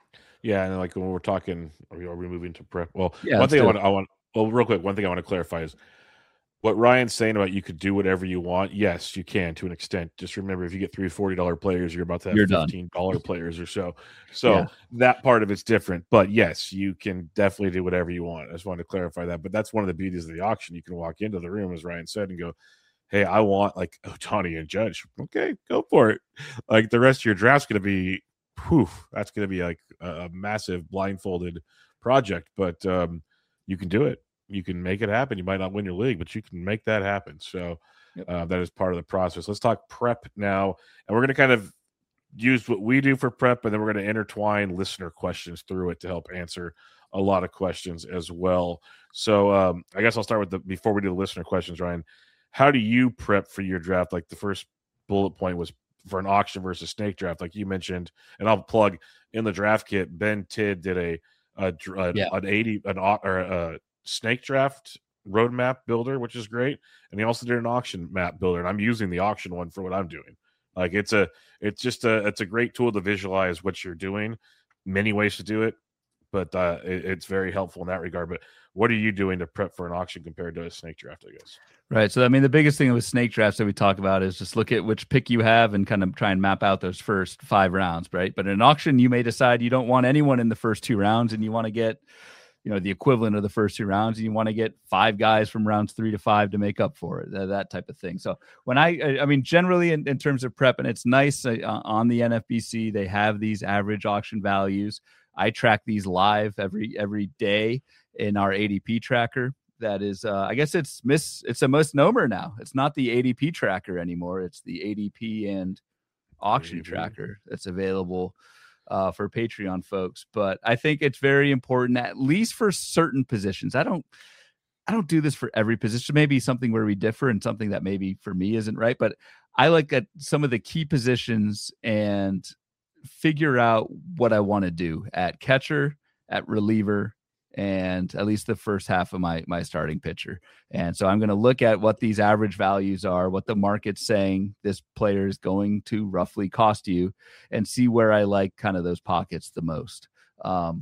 Yeah, and like when we're talking, are we, are we moving to prep? Well, Yeah, one let's thing I do want, it. I want, well, real quick, one thing I want to clarify is what Ryan's saying about you could do whatever you want. Yes, you can to an extent. Just remember, if you get three forty dollar players, you're about to have You're done. fifteen dollar players or so. Yeah. So that part of it's different. But yes, you can definitely do whatever you want. I just wanted to clarify that. But that's one of the beauties of the auction. You can walk into the room, as Ryan said, and go, hey, I want like Ohtani and Judge. Okay, go for it. Like the rest of your draft's going to be, whew, that's going to be like a, a massive blindfolded project. But um, you can do it. You can make it happen. You might not win your league, but you can make that happen. So Yep. uh, that is part of the process. Let's talk prep now. And we're going to kind of use what we do for prep, and then we're going to intertwine listener questions through it to help answer a lot of questions as well. So um, I guess I'll start with the, before we do the listener questions, Ryan, how do you prep for your draft? Like the first bullet point was for an auction versus snake draft, like you mentioned, and I'll plug in the draft kit. Ben Tidd did a, a, a Yeah. an eighty an or a snake draft roadmap builder, which is great, and he also did an auction map builder, and I'm using the auction one for what I'm doing. Like it's a it's just a it's a great tool to visualize what you're doing. Many ways to do it, but uh, it, it's very helpful in that regard. But what are you doing to prep for an auction compared to a snake draft, I guess? Right. So, I mean, the biggest thing with snake drafts that we talk about is just look at which pick you have and kind of try and map out those first five rounds, right? But in an auction, you may decide you don't want anyone in the first two rounds and you want to get, you know, the equivalent of the first two rounds, and you want to get five guys from rounds three to five to make up for it, that, that type of thing. So when I, I mean, generally in, in terms of prep, and it's nice uh, on the N F B C, they have these average auction values. I track these live every, every day in our A D P tracker. That is, uh, I guess it's miss. It's a misnomer now. It's not the A D P tracker anymore. It's the A D P and auction A D P tracker that's available uh, for Patreon folks. But I think it's very important, at least for certain positions. I don't, I don't do this for every position. Maybe something where we differ and something that maybe for me isn't right. But I look at some of the key positions and figure out what I want to do at catcher, at reliever, and at least the first half of my my starting pitcher. And so I'm going to look at what these average values are, what the market's saying this player is going to roughly cost you, and see where I like kind of those pockets the most. Um,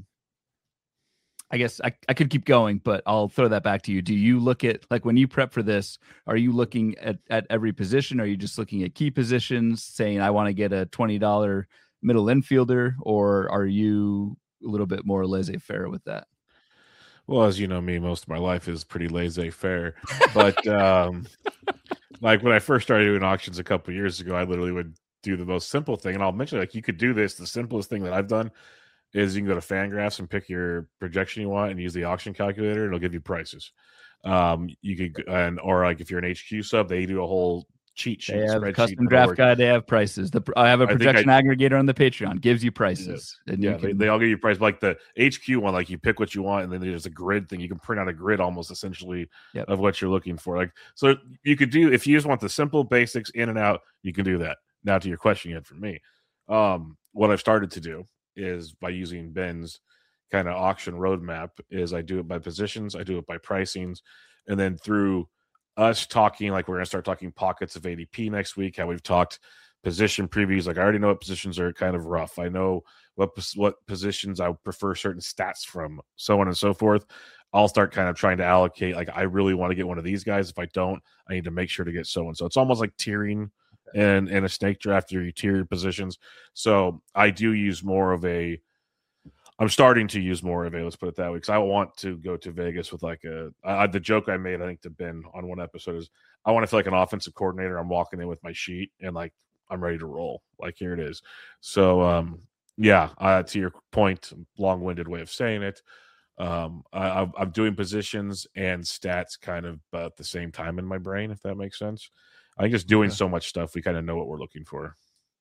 I guess I, I could keep going, but I'll throw that back to you. Do you look at, like when you prep for this, are you looking at, at every position? Are you just looking at key positions saying, I want to get a twenty dollar middle infielder, or are you a little bit more laissez-faire with that? Well, as you know me, most of my life is pretty laissez-faire. But um, like when I first started doing auctions a couple of years ago, I literally would do the most simple thing. And I'll mention, like, you could do this. The simplest thing that I've done is you can go to Fangraphs and pick your projection you want and use the auction calculator. And it'll give you prices. Um, you could, and or like if you're an H Q sub, they do a whole cheat sheet. They have spreadsheet custom draft guide. They have prices. The I have a projection I I, aggregator on the Patreon. Gives you prices. Yeah, and yeah you can, they, they all give you price. Like the H Q one, like you pick what you want, and then there's a grid thing. You can print out a grid almost essentially yep. of what you're looking for. Like so, you could do if you just want the simple basics in and out. You can do that. Now to your question you had for me, um, what I've started to do is by using Ben's kind of auction roadmap. Is I do it by positions, I do it by pricings, and then through us talking, like we're going to start talking pockets of A D P next week, how we've talked position previews. Like I already know what positions are kind of rough. I know what what positions I prefer certain stats from, so on and so forth. I'll start kind of trying to allocate, like I really want to get one of these guys. If I don't, I need to make sure to get so-and-so. It's almost like tiering in, in a snake draft, or you tier your positions. So I do use more of a I'm starting to use more of it. Let's put it that way, because I want to go to Vegas with like a. I, the joke I made, I think, to Ben on one episode is, I want to feel like an offensive coordinator. I'm walking in with my sheet and like I'm ready to roll. Like here it is. So um, yeah, uh, to your point, long-winded way of saying it. Um, I, I'm doing positions and stats kind of at the same time in my brain, if that makes sense. I think just doing yeah. so much stuff, we kind of know what we're looking for.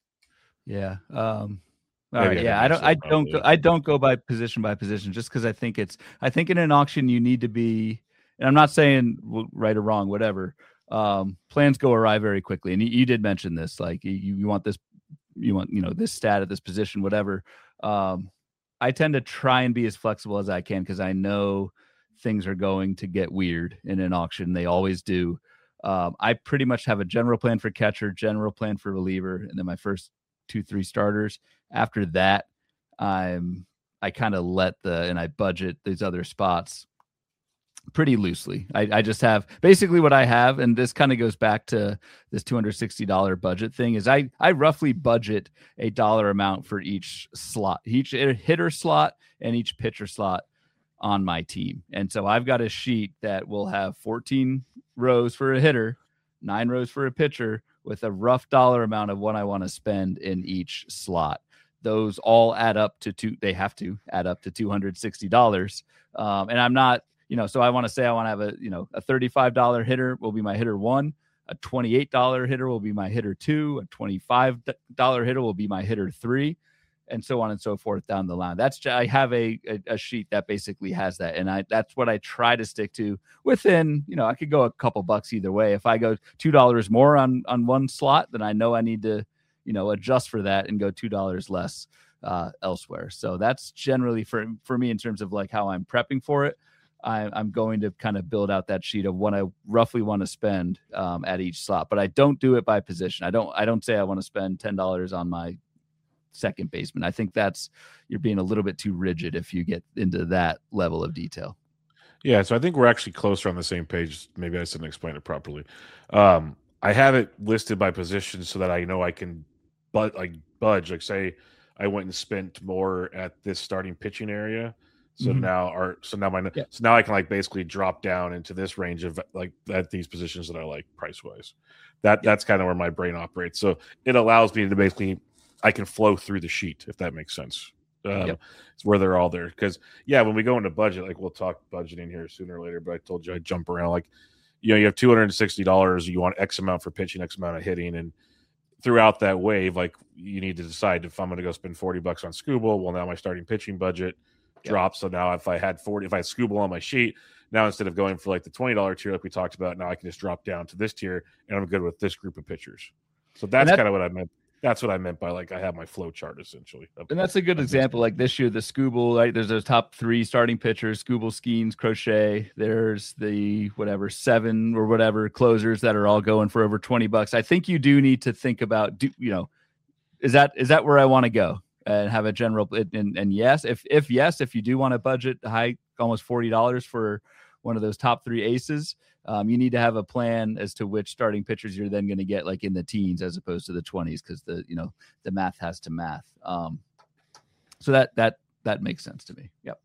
Yeah. Um, All right, yeah, I don't, I don't, go, I don't go by position by position, just because I think it's, I think in an auction you need to be, and I'm not saying right or wrong, whatever. Um, plans go awry very quickly, and you, you did mention this, like you, you want this, you want, you know, this stat at this position, whatever. Um, I tend to try and be as flexible as I can, because I know things are going to get weird in an auction. They always do. Um, I pretty much have a general plan for catcher, general plan for reliever, and then my first two, three starters. After that, I'm I kind of let the, and I budget these other spots pretty loosely. I, I just have basically what I have. And this kind of goes back to this two hundred sixty dollars budget thing is I, I roughly budget a dollar amount for each slot, each hitter slot and each pitcher slot on my team. And so I've got a sheet that will have fourteen rows for a hitter, nine rows for a pitcher with a rough dollar amount of what I want to spend in each slot. Those all add up to two. They have to add up to two hundred sixty dollars. Um, and I'm not, you know, so I want to say I want to have a, you know, a thirty-five dollars hitter will be my hitter one, a twenty-eight dollars hitter will be my hitter two, a twenty-five dollars hitter will be my hitter three, and so on and so forth down the line. That's, I have a, a, a sheet that basically has that. And I, that's what I try to stick to within, you know, I could go a couple bucks either way. If I go two dollars more on, on one slot, then I know I need to, you know, adjust for that and go two dollars less uh, elsewhere. So that's generally for, for me in terms of like how I'm prepping for it. I, I'm going to kind of build out that sheet of what I roughly want to spend um, at each slot, but I don't do it by position. I don't, I don't say I want to spend ten dollars on my second baseman. I think that's, you're being a little bit too rigid if you get into that level of detail. Yeah. So I think we're actually closer on the same page. Maybe I just didn't explain it properly. Um, I have it listed by position so that I know I can but like budge, like say I went and spent more at this starting pitching area. So mm-hmm. now our so now my yeah. so now I can like basically drop down into this range of like at these positions that I like price wise. That yeah. that's kind of where my brain operates. So it allows me to basically I can flow through the sheet if that makes sense. Um, yep. It's where they're all there because yeah, when we go into budget, like we'll talk budgeting here sooner or later. But I told you I jump around like you know you have two hundred sixty dollars. You want X amount for pitching, X amount of hitting, and throughout that wave, like you need to decide if I'm going to go spend forty bucks on Scooble. Well, now my starting pitching budget drop. So now if I had forty, if I had Scooble on my sheet, now instead of going for like the twenty dollars tier like we talked about, now I can just drop down to this tier and I'm good with this group of pitchers. So that's that, kind of what I meant. That's what I meant by like I have my flow chart essentially. And that's a good example. Like this year, the Scooble, right? There's those top three starting pitchers, Scooble, Skeens, Crochet. There's the whatever seven or whatever closers that are all going for over twenty bucks. I think you do need to think about, do you know, is that is that where I want to go? And have a general and, and yes, if if yes, if you do want to budget high, almost forty dollars for one of those top three aces, um, you need to have a plan as to which starting pitchers you're then going to get like in the teens as opposed to the twenties because the you know the math has to math. Um, so that that that makes sense to me. Yep.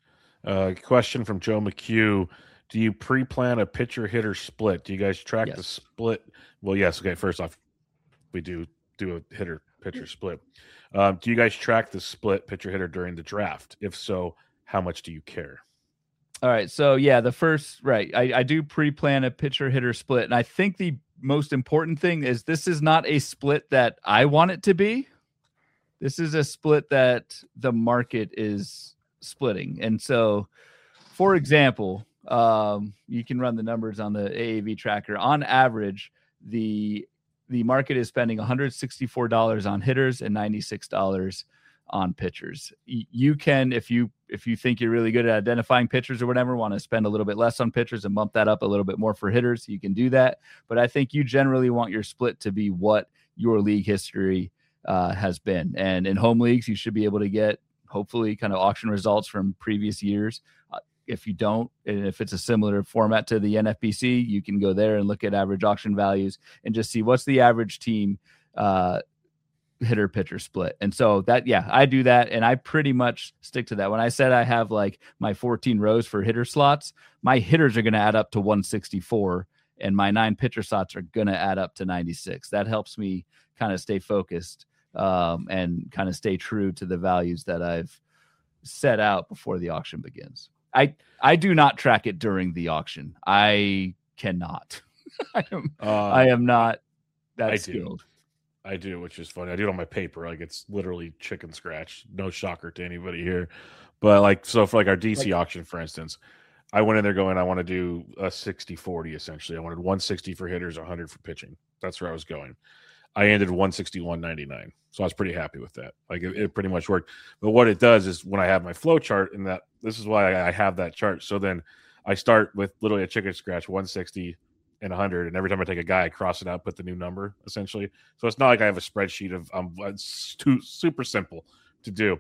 Uh, question from Joe McHugh: do you pre-plan a pitcher hitter split? Do you guys track yes. the split? Well, yes. Okay, first off, we do do a hitter pitcher split. Um, do you guys track the split pitcher hitter during the draft? If so, how much do you care? All right. So yeah, the first, right. I, I do pre-plan a pitcher hitter split. And I think the most important thing is this is not a split that I want it to be. This is a split that the market is splitting. And so, for example, um, you can run the numbers on the A A V tracker. On average, the the market is spending one hundred sixty-four dollars on hitters and ninety-six dollars on pitchers. You can, if you if you think you're really good at identifying pitchers or whatever, want to spend a little bit less on pitchers and bump that up a little bit more for hitters, you can do that. But I think you generally want your split to be what your league history uh, has been. And in home leagues, you should be able to get hopefully kind of auction results from previous years. Uh, if you don't, and if it's a similar format to the N F B C, you can go there and look at average auction values and just see what's the average team uh, hitter pitcher split. And so that, yeah, I do that. And I pretty much stick to that. When I said I have like my fourteen rows for hitter slots, my hitters are going to add up to one sixty-four and my nine pitcher slots are going to add up to ninety-six. That helps me kind of stay focused um, and kind of stay true to the values that I've set out before the auction begins. I, I do not track it during the auction. I cannot. I am uh, I am not that I skilled. Do. I do, which is funny. I do it on my paper. Like it's literally chicken scratch. No shocker to anybody here. But like, so for like our D C like, auction, for instance, I went in there going, I want to do a sixty forty essentially. I wanted one sixty for hitters, one hundred for pitching. That's where I was going. I ended one sixty-one ninety-nine. So I was pretty happy with that. Like it, it pretty much worked. But what it does is when I have my flow chart, and that this is why I, I have that chart. So then I start with literally a chicken scratch, one sixty and one hundred. And every time I take a guy, I cross it out, put the new number essentially. So it's not like I have a spreadsheet of, um, it's too super simple to do.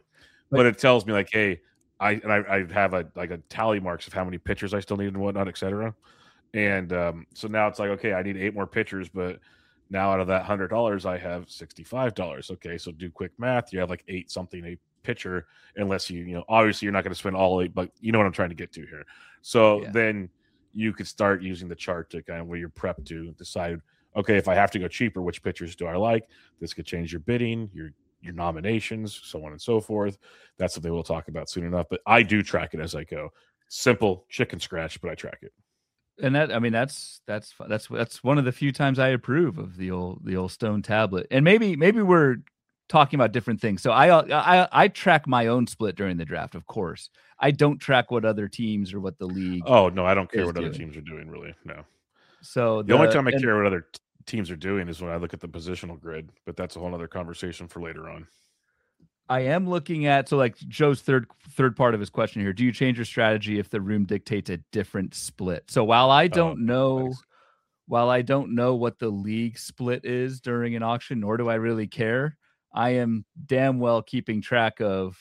but, but it tells me like, hey, I and I, I have a like a tally marks of how many pitchers I still need and whatnot, et cetera. And um, so now it's like, okay, I need eight more pitchers, but now out of that hundred dollars, I have sixty-five dollars. Okay, so do quick math. You have like eight something a pitcher, unless you, you know, obviously you're not going to spend all eight, but you know what I'm trying to get to here. So yeah. Then you could start using the chart to kind of where you're prepped to decide, okay, if I have to go cheaper, which pitchers do I like? This could change your bidding, your your nominations, so on and so forth. That's something we'll talk about soon enough. But I do track it as I go. Simple chicken scratch, but I track it. And that, I mean, that's that's that's that's one of the few times I approve of the old the old stone tablet. And maybe maybe we're talking about different things. So I I I track my own split during the draft, of course. I don't track what other teams or what the league. Oh no, I don't care what doing. other teams are doing, really. No. So the, the only time I and, care what other t- teams are doing is when I look at the positional grid, but that's a whole other conversation for later on. I am looking at, so like Joe's third third part of his question here. Do you change your strategy if the room dictates a different split? So while I don't oh, know, nice. while I don't know what the league split is during an auction, nor do I really care, I am damn well keeping track of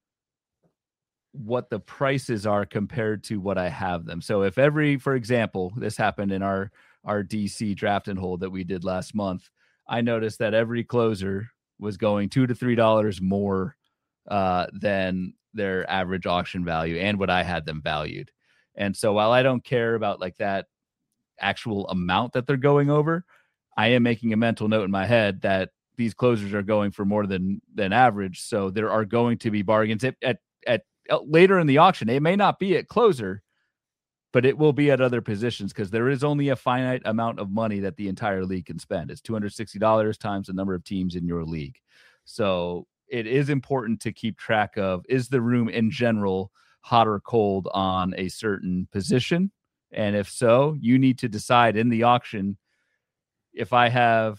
what the prices are compared to what I have them. So if every, for example, this happened in our, our D C draft and hold that we did last month, I noticed that every closer was going two to three dollars more uh, than their average auction value and what I had them valued. And so while I don't care about like that actual amount that they're going over, I am making a mental note in my head that these closers are going for more than than average. So there are going to be bargains at at, at, at later in the auction. It may not be at closer, but it will be at other positions because there is only a finite amount of money that the entire league can spend. It's two hundred sixty dollars times the number of teams in your league. So it is important to keep track of, is the room in general hot or cold on a certain position? And if so, you need to decide in the auction, if I have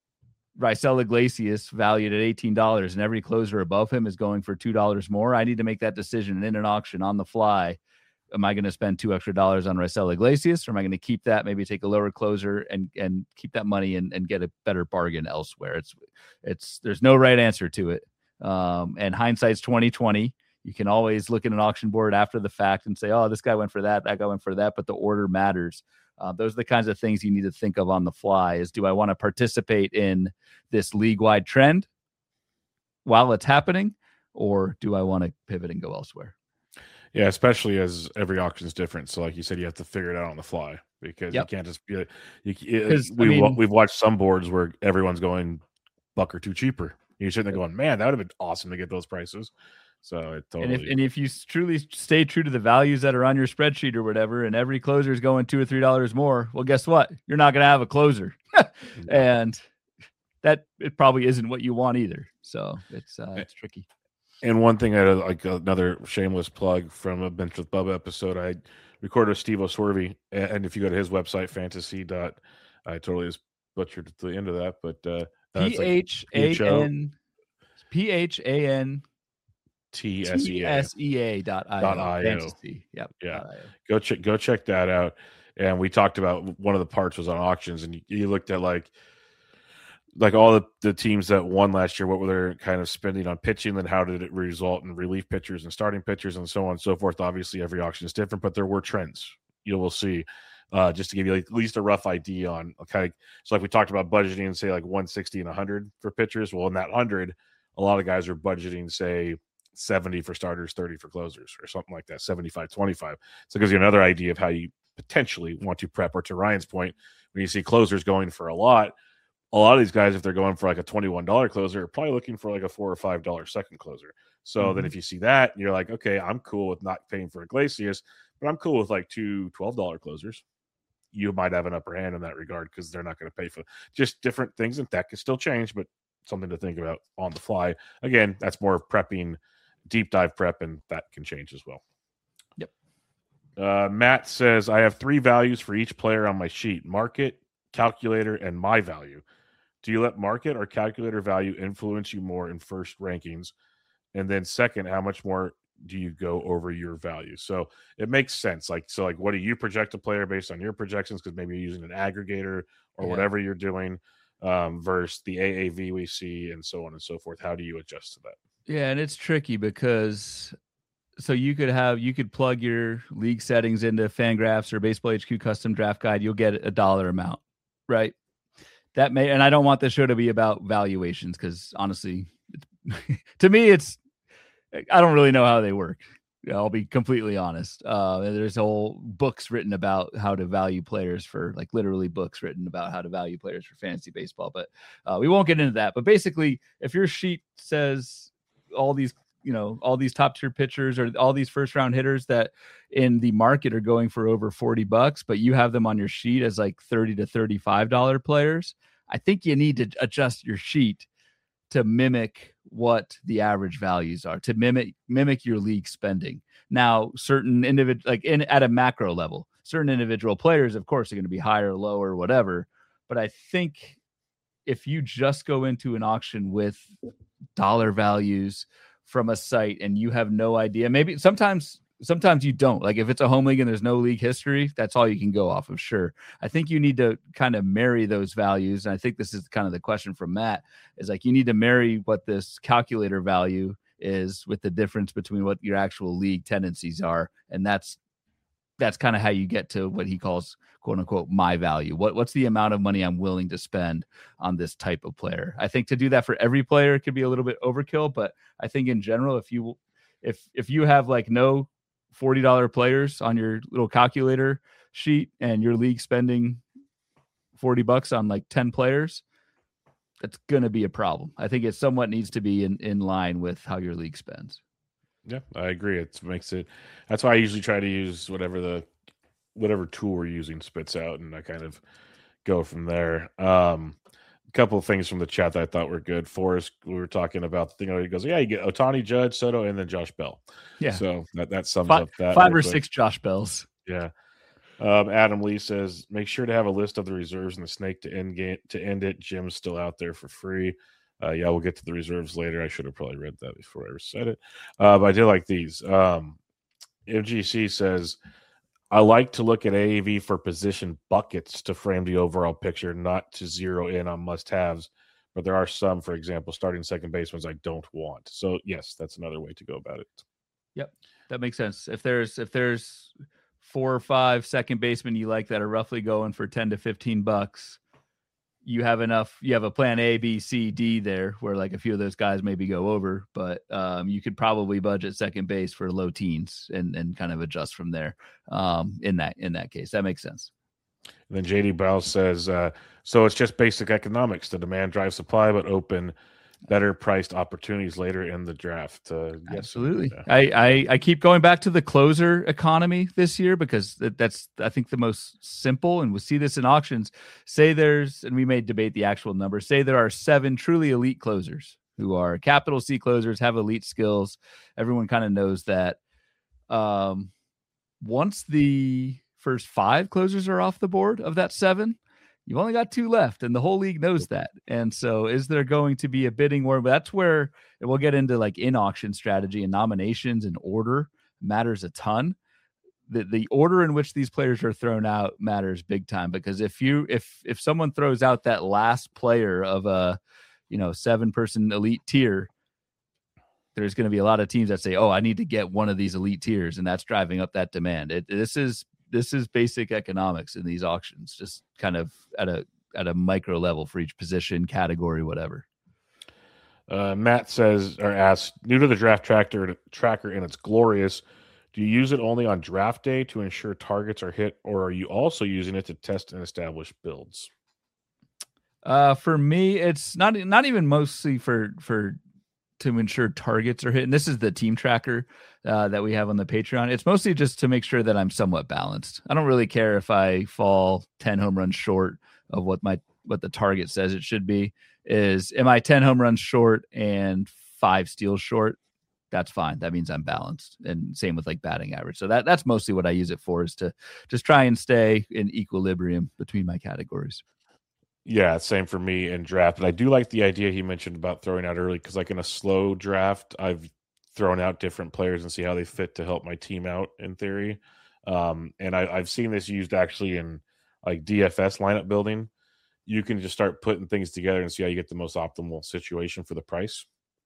Raisel Iglesias valued at eighteen dollars and every closer above him is going for two dollars more, I need to make that decision in an auction on the fly. Am I going to spend two extra dollars on Raisel Iglesias, or am I going to keep that, maybe take a lower closer and and keep that money and, and get a better bargain elsewhere? It's it's there's no right answer to it. Um, and hindsight's twenty twenty. You can always look at an auction board after the fact and say, oh, this guy went for that, that guy went for that, but the order matters. Uh, those are the kinds of things you need to think of on the fly. Is, do I want to participate in this league-wide trend while it's happening, or do I want to pivot and go elsewhere? Yeah, especially as every auction is different. So, like you said, you have to figure it out on the fly because yep. you can't just be. You, it, we, I mean, we've watched some boards where everyone's going buck or two cheaper. You're sitting there going, "Man, that would have been awesome to get those prices." So it totally. And if, and if you truly stay true to the values that are on your spreadsheet or whatever, and every closer is going two or three dollars more, well, guess what? You're not going to have a closer, and that it probably isn't what you want either. So it's uh, it's tricky. And one thing, I like another shameless plug from a Bench with Bubba episode. I recorded with Steve O'Swervey, and if you go to his website, fantasy dot, I totally just butchered to the end of that, but uh, P H A N P H A N T S E A dot I O. Yep. Yeah. Go check go check that out. And we talked about one of the parts was on auctions, and you, you looked at like. Like all the, the teams that won last year, what were they kind of spending on pitching, then how did it result in relief pitchers and starting pitchers and so on and so forth. Obviously, every auction is different, but there were trends you will see uh, just to give you like at least a rough idea on kind of. So like we talked about budgeting and say like one sixty and one hundred for pitchers. Well, in that one hundred, a lot of guys are budgeting, say, seventy for starters, thirty for closers or something like that, seventy-five twenty-five. So it gives you another idea of how you potentially want to prep. Or to Ryan's point, when you see closers going for a lot, a lot of these guys, if they're going for like a twenty-one dollars closer, are probably looking for like a four or five dollars second closer. So mm-hmm. then if you see that, you're like, okay, I'm cool with not paying for Iglesias, but I'm cool with like two twelve dollars closers. You might have an upper hand in that regard because they're not going to pay for just different things. And that can still change, but something to think about on the fly. Again, that's more prepping, deep dive prep, and that can change as well. Yep. Uh, Matt says, I have three values for each player on my sheet: market, calculator, and my value. Do you let market or calculator value influence you more in first rankings? And then second, how much more do you go over your value? So it makes sense. Like, so like, what do you project a player based on your projections? Because maybe you're using an aggregator or yeah. whatever you're doing um, versus the A A V we see and so on and so forth. How do you adjust to that? Yeah, and it's tricky because so you could have you could plug your league settings into Fangraphs or Baseball H Q custom draft guide. You'll get a dollar amount, right? That may, and I don't want this show to be about valuations because honestly, to me, it's I don't really know how they work. I'll be completely honest. Uh, there's whole books written about how to value players for like literally books written about how to value players for fantasy baseball, but uh, we won't get into that. But basically, if your sheet says all these, you know, all these top tier pitchers or all these first round hitters that in the market are going for over forty bucks, but you have them on your sheet as like thirty to thirty-five dollars players, I think you need to adjust your sheet to mimic what the average values are, to mimic mimic your league spending. Now, certain individual, like in at a macro level, certain individual players, of course, are going to be higher, lower, whatever. But I think if you just go into an auction with dollar values from a site and you have no idea, maybe sometimes sometimes you don't. Like if it's a home league and there's no league history, that's all you can go off of. Sure. I think you need to kind of marry those values. And I think this is kind of the question from Matt is like, you need to marry what this calculator value is with the difference between what your actual league tendencies are. And that's, that's kind of how you get to what he calls quote unquote, my value. What what's the amount of money I'm willing to spend on this type of player? I think to do that for every player, it could be a little bit overkill, but I think in general, if you, if, if you have like no forty dollars players on your little calculator sheet and your league spending forty bucks on like ten players, that's going to be a problem. I think it somewhat needs to be in, in line with how your league spends. Yeah, I agree. It makes it, that's why I usually try to use whatever the, whatever tool we're using spits out, and I kind of go from there. Um, a couple of things from the chat that I thought were good. Forrest, we were talking about the thing. He goes, yeah, you get Ohtani, Judge, Soto, and then Josh Bell. Yeah. So that, that sums five, up that. Five or quick. six Josh Bells. Yeah. Um, Adam Lee says, make sure to have a list of the reserves in the snake to end game to end it. Jim's still out there for free. Uh, yeah, we'll get to the reserves later. I should have probably read that before I ever said it. Uh, but I did like these. Um, M G C says, I like to look at A A V for position buckets to frame the overall picture, not to zero in on must-haves. But there are some, for example, starting second basemen I don't want. So yes, that's another way to go about it. Yep, that makes sense. If there's if there's four or five second basemen you like that are roughly going for ten to fifteen bucks, you have enough, you have a plan A, B, C, D there where like a few of those guys maybe go over, but um, you could probably budget second base for low teens and, and kind of adjust from there um, in that, in that case. That makes sense. And then J D Brown says, uh, so it's just basic economics. The demand drives supply, but open better priced opportunities later in the draft. Uh, yes, Absolutely. Yeah. I, I, I keep going back to the closer economy this year because that's, I think, the most simple. And we'll see this in auctions. Say there's, and we may debate the actual number, say there are seven truly elite closers who are capital C closers, have elite skills. Everyone kind of knows that. Um, once the first five closers are off the board of that seven, you've only got two left, and the whole league knows that. And so is there going to be a bidding war? But that's where we'll get into like in-auction strategy and nominations and order matters a ton. The the order in which these players are thrown out matters big time, because if you if if someone throws out that last player of a, you know, seven-person elite tier, there's going to be a lot of teams that say, oh, I need to get one of these elite tiers, and that's driving up that demand. It, this is This is basic economics in these auctions, just kind of at a at a micro level for each position, category, whatever. Uh, Matt says or asks, new to the draft tracker tracker and it's glorious. Do you use it only on draft day to ensure targets are hit, or are you also using it to test and establish builds? Uh, for me, it's not not even mostly for for to ensure targets are hit. And this is the team tracker uh, that we have on the Patreon. It's mostly just to make sure that I'm somewhat balanced. I don't really care if I fall ten home runs short of what my, what the target says it should be. Is, am I ten home runs short and five steals short? That's fine. That means I'm balanced. And same with like batting average. So that that's mostly what I use it for, is to just try and stay in equilibrium between my categories. Yeah, same for me in draft. But I do like the idea he mentioned about throwing out early, because like in a slow draft, I've thrown out different players and see how they fit to help my team out in theory. Um, and I, I've seen this used actually in like D F S lineup building. You can just start putting things together and see how you get the most optimal situation for the price.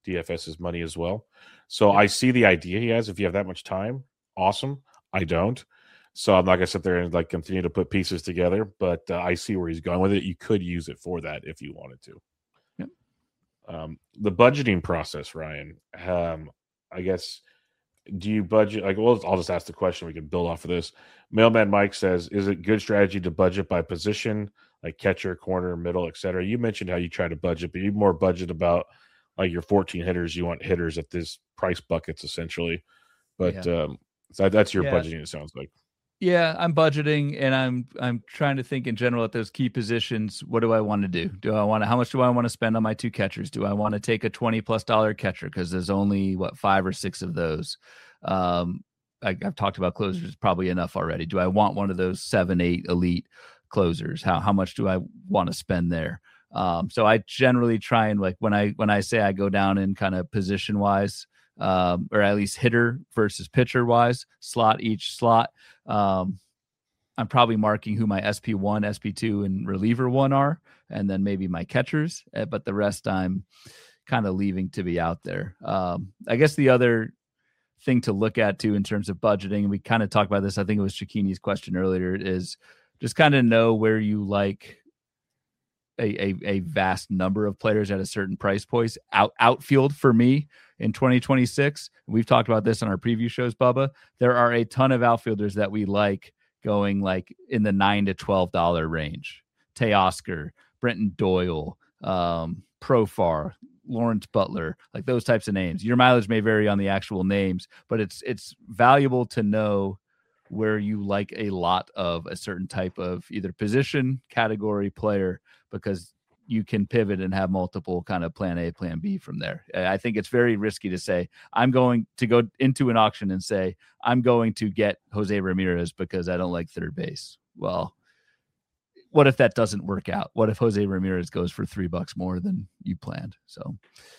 DFS's money as well. So Yep. I see the idea he has. If you have that much time, awesome. I don't. So I'm not going to sit there and like continue to put pieces together, but uh, I see where he's going with it. You could use it for that if you wanted to. Yep. Um, the budgeting process, Ryan, um, I guess, do you budget? Like, well, I'll just ask the question. We can build off of this. Mailman Mike says, is it good strategy to budget by position, like catcher, corner, middle, et cetera? You mentioned how you try to budget, but you more budget about like your fourteen hitters. You want hitters at this price buckets, essentially. But Yeah. um, so that's your Yeah. budgeting, it sounds like. Yeah, I'm budgeting and I'm I'm trying to think in general at those key positions. What do I want to do? Do I want to how much do I want to spend on my two catchers? Do I want to take a twenty plus dollar catcher because there's only what five or six of those? Um, I, I've talked about closers probably enough already. Do I want one of those seven, eight elite closers? How how much do I want to spend there? Um, so I generally try and like when I when I say I go down in kind of position wise. Um, or at least hitter versus pitcher wise, slot each slot. Um, I'm probably marking who my S P one, S P two, and reliever one are, and then maybe my catchers. Uh, but the rest I'm kind of leaving to be out there. Um, I guess the other thing to look at too in terms of budgeting, and we kind of talked about this, I think it was Shakini's question earlier, is just kind of know where you like A, a, a vast number of players at a certain price point. Out outfield for me in twenty twenty-six, we've talked about this on our preview shows, Bubba. There are a ton of outfielders that we like going like in the nine to twelve dollar range. Teoscar, Brenton Doyle, um, Profar, Lawrence Butler, like those types of names. Your mileage may vary on the actual names, but it's it's valuable to know where you like a lot of a certain type of either position, category, player, because you can pivot and have multiple kind of plan A, plan B from there. I think it's very risky to say, I'm going to go into an auction and say, I'm going to get Jose Ramirez because I don't like third base. Well, what if that doesn't work out? What if Jose Ramirez goes for three bucks more than you planned? So,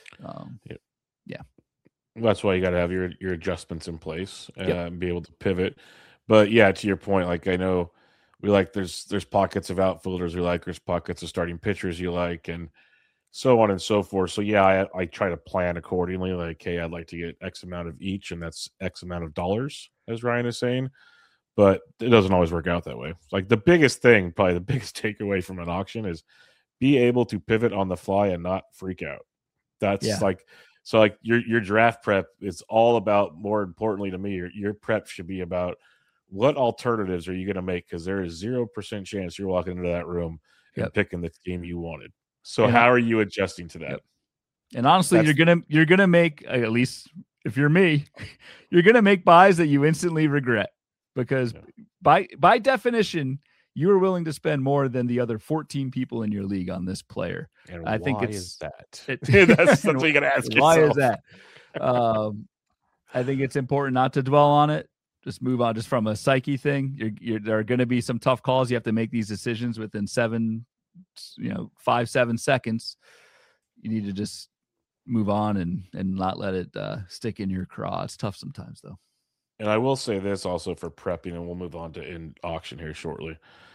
um, yeah. yeah. That's why you got to have your, your adjustments in place and Yep. be able to pivot. But yeah, to your point, like I know we like there's there's pockets of outfielders we like, there's pockets of starting pitchers you like, and so on and so forth. So yeah, I, I try to plan accordingly. Like, hey, I'd like to get X amount of each, and that's X amount of dollars, as Ryan is saying. But it doesn't always work out that way. Like the biggest thing, probably the biggest takeaway from an auction is be able to pivot on the fly and not freak out. That's Yeah. like so like your your draft prep is all about, more importantly to me, your, your prep should be about what alternatives are you going to make? Because there is zero percent chance you're walking into that room and Yep. picking the team you wanted. So And how I- are you adjusting to that? Yep. And honestly, That's- you're gonna you're gonna make, at least if you're me, you're gonna make buys that you instantly regret because Yeah. by by definition, you are willing to spend more than the other fourteen people in your league on this player. And I think why it's- is that? It, that's that's what you got to ask why yourself. is that? Um, I think it's important not to dwell on it. Just move on. Just from a psyche thing, you're, you're there are going to be some tough calls. You have to make these decisions within seven, you know, five seven seconds. You need to just move on and and not let it uh, stick in your craw. It's tough sometimes, though. And I will say this also for prepping, and we'll move on to in auction here shortly.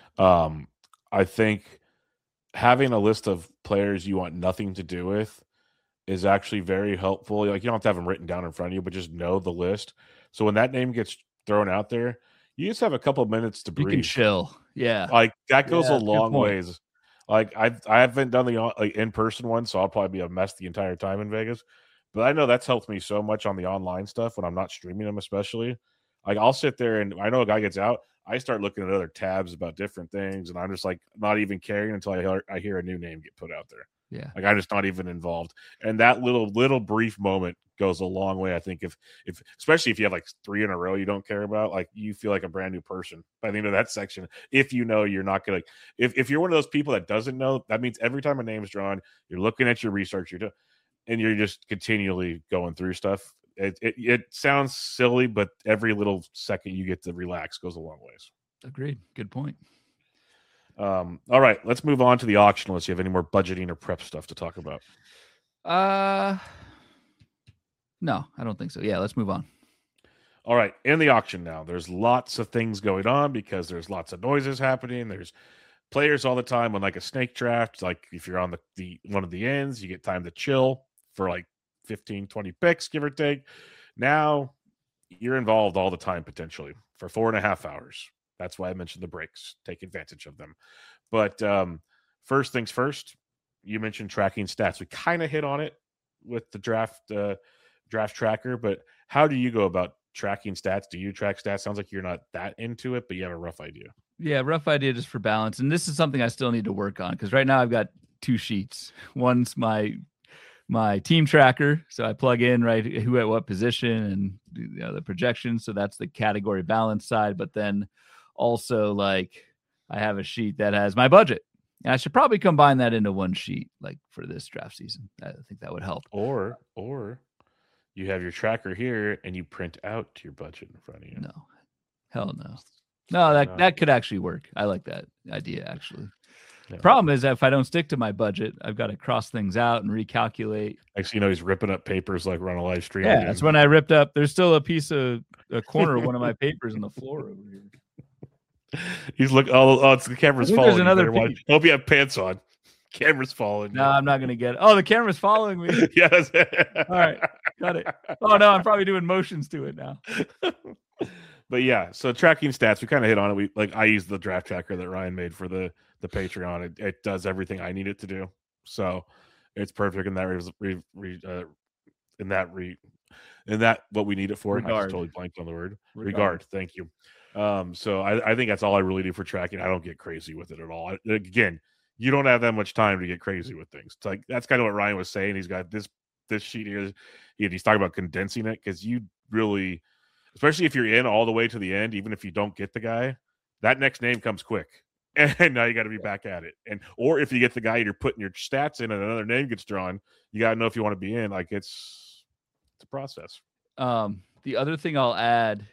Um, I think having a list of players you want nothing to do with is actually very helpful. Like you don't have to have them written down in front of you, but just know the list. So when that name gets thrown out there, you just have a couple of minutes to You breathe. can chill. Yeah. Like that goes Yeah, a good long point. ways. Like I've I haven't done the on- like in person one, so I'll probably be a mess the entire time in Vegas. But I know that's helped me so much on the online stuff when I'm not streaming them, especially. Like I'll sit there and I know a guy gets out, I start looking at other tabs about different things, and I'm just like not even caring until I hear, I hear a new name get put out there. Yeah. Like I'm just not even involved. And that little little brief moment goes a long way. I think if if especially if you have like three in a row you don't care about, like you feel like a brand new person by the end of that section. If you know you're not gonna if, if you're one of those people that doesn't know, that means every time a name's drawn, you're looking at your research, you're doing and you're just continually going through stuff. It, it it sounds silly, but every little second you get to relax goes a long ways. Agreed. Good point. Um, all right, let's move on to the auction unless you have any more budgeting or prep stuff to talk about. Uh, no, I don't think so. Yeah, let's move on. All right, in the auction now, there's lots of things going on because there's lots of noises happening. There's players all the time on like a snake draft. Like if you're on the, the one of the ends, you get time to chill for like fifteen, twenty picks, give or take. Now you're involved all the time potentially for four and a half hours. That's why I mentioned the breaks. Take advantage of them. But um, first things first, you mentioned tracking stats. We kind of hit on it with the draft uh, draft tracker, but how do you go about tracking stats? Do you track stats? Sounds like you're not that into it, but you have a rough idea. Yeah, rough idea just for balance. And this is something I still need to work on because right now I've got two sheets. One's my my team tracker, so I plug in right who at what position and you know, the projections. So that's the category balance side. But then also like I have a sheet that has my budget. And I should probably combine that into one sheet, like for this draft season. I think that would help. Or or you have your tracker here and you print out your budget in front of you. No, hell no. No, that, that could actually work. I like that idea, actually. Yeah. Problem is that if I don't stick to my budget, I've got to cross things out and recalculate. Actually, you know, he's ripping up papers like we're on a live stream. Yeah, that's when I ripped up. There's still a piece of a corner of one of my papers on the floor over here. He's looking. Oh, oh, it's the camera's falling. There's another. Hope you have pants on. Camera's falling. No, I'm not gonna get it. Oh, the camera's following me. Yes. All right, got it. Oh no, I'm probably doing motions to it now. But yeah, so tracking stats, we kind of hit on it. We like I use the draft tracker that Ryan made for the the Patreon. It, it does everything I need it to do, so it's perfect in that re, re, re, uh, in that re in that what we need it for. Regard. I just totally blanked on the word regard. Regard. Thank you. Um, so I, I think that's all I really do for tracking. I don't get crazy with it at all. I, again, you don't have that much time to get crazy with things. It's like that's kind of what Ryan was saying. He's got this this sheet here. He, he's talking about condensing it because you really. Especially if you're in all the way to the end, even if you don't get the guy, that next name comes quick. And now you got to be back at it. And or if you get the guy and you're putting your stats in and another name gets drawn, you got to know if you want to be in. Like it's it's a process. Um, the other thing I'll add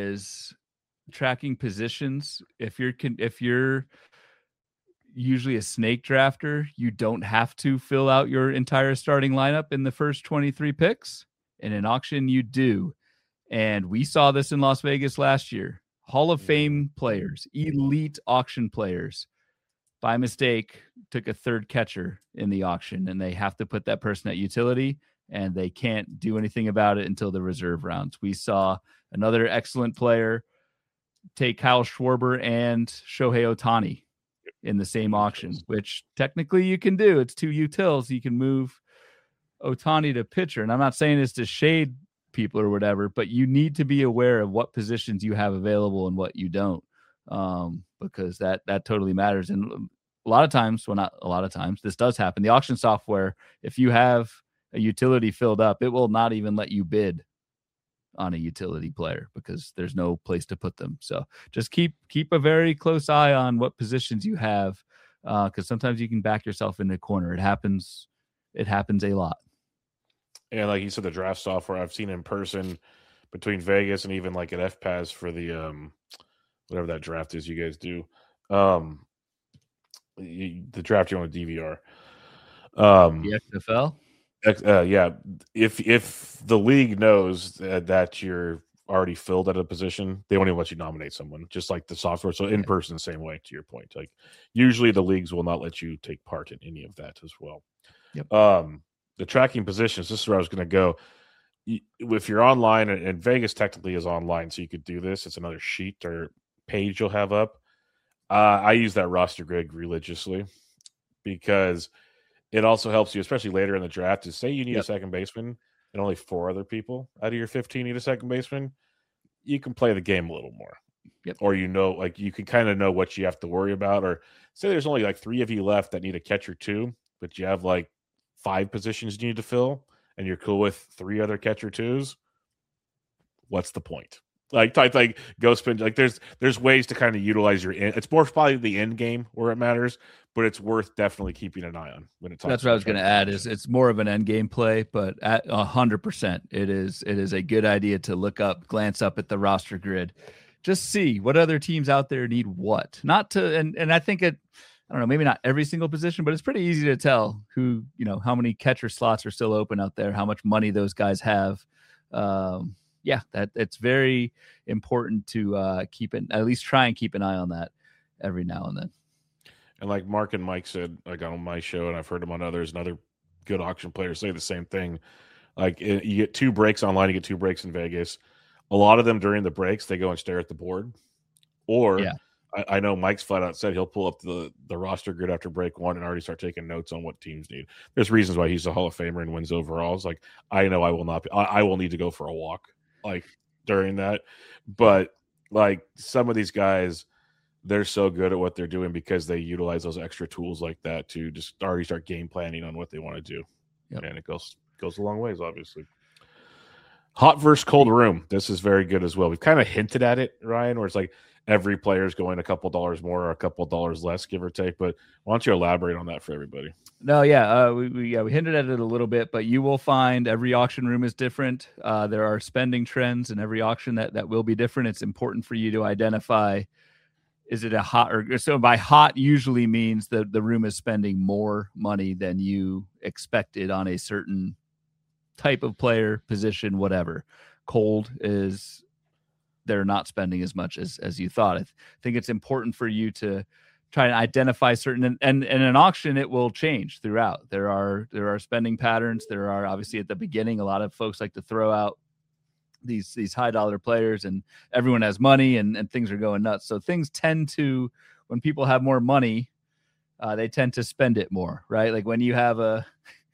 is tracking positions. If you're if you're usually a snake drafter, you don't have to fill out your entire starting lineup in the first twenty-three picks. In an auction, you do. And we saw this in Las Vegas last year. Hall of Fame players, elite auction players, by mistake, took a third catcher in the auction, and they have to put that person at utility, and they can't do anything about it until the reserve rounds. We saw another excellent player take Kyle Schwarber and Shohei Ohtani in the same auction, which technically you can do. It's two utils. You can move Ohtani to pitcher. And I'm not saying this to shade people or whatever, but you need to be aware of what positions you have available and what you don't, um, because that that totally matters. And a lot of times, well, not a lot of times, this does happen. The auction software, if you have a utility filled up, it will not even let you bid on a utility player because there's no place to put them. So just keep keep a very close eye on what positions you have, because uh, sometimes you can back yourself in a corner. It happens. It happens a lot. And like you said, the draft software I've seen in person between Vegas and even like at F P A S for the um whatever that draft is you guys do, um you, the draft you on a D V R, um the X F L. Uh, yeah, if if the league knows that, that you're already filled at a position, they won't even let you nominate someone. Just like the software, so in person, same way. To your point, like usually the leagues will not let you take part in any of that as well. Yep. Um. The tracking positions, this is where I was going to go. If you're online, and Vegas technically is online, so you could do this. It's another sheet or page you'll have up. Uh, I use that roster grid religiously because it also helps you, especially later in the draft, to say you need yep. a second baseman and only four other people out of your fifteen need a second baseman. You can play the game a little more. Yep. Or you know, like you can kind of know what you have to worry about. Or say there's only like three of you left that need a catcher too, but you have like five positions you need to fill, and you're cool with three other catcher twos. What's the point? Like, type like go spin. Like, there's there's ways to kind of utilize your. In, it's more probably the end game where it matters, but it's worth definitely keeping an eye on when it's. That's what I was going to add. Is it's more of an end game play, but at a hundred percent, it is it is a good idea to look up, glance up at the roster grid, just see what other teams out there need what. Not to and and I think it. I don't know, maybe not every single position, but it's pretty easy to tell who, you know, how many catcher slots are still open out there, how much money those guys have. Um, yeah, that it's very important to uh, keep it, at least try and keep an eye on that every now and then. And like Mark and Mike said, like on my show, and I've heard them on others, and other good auction players say the same thing. Like it, you get two breaks online, you get two breaks in Vegas. A lot of them during the breaks, they go and stare at the board. Or Yeah. I, I know Mike's flat out said he'll pull up the, the roster grid after break one and already start taking notes on what teams need. There's reasons why he's a Hall of Famer and wins overalls. Like I know I will not be, I, I will need to go for a walk like during that. But like some of these guys, they're so good at what they're doing because they utilize those extra tools like that to just already start game planning on what they want to do. Yep. And it goes goes a long ways, obviously. Hot versus cold room. This is very good as well. We've kind of hinted at it, Ryan, where it's like every player is going a couple dollars more or a couple dollars less, give or take. But why don't you elaborate on that for everybody? No, yeah, uh, we, we yeah we hinted at it a little bit, but you will find every auction room is different. Uh, there are spending trends in every auction that that will be different. It's important for you to identify. Is it a hot or so by hot usually means that the room is spending more money than you expected on a certain type of player, position, whatever. Cold is they're not spending as much as, as you thought. I th- think it's important for you to try and identify certain and, and, and in an auction, it will change throughout. There are, there are spending patterns. There are obviously at the beginning, a lot of folks like to throw out these these high dollar players and everyone has money and, and things are going nuts. So things tend to, when people have more money, uh, they tend to spend it more, right? Like when you have a,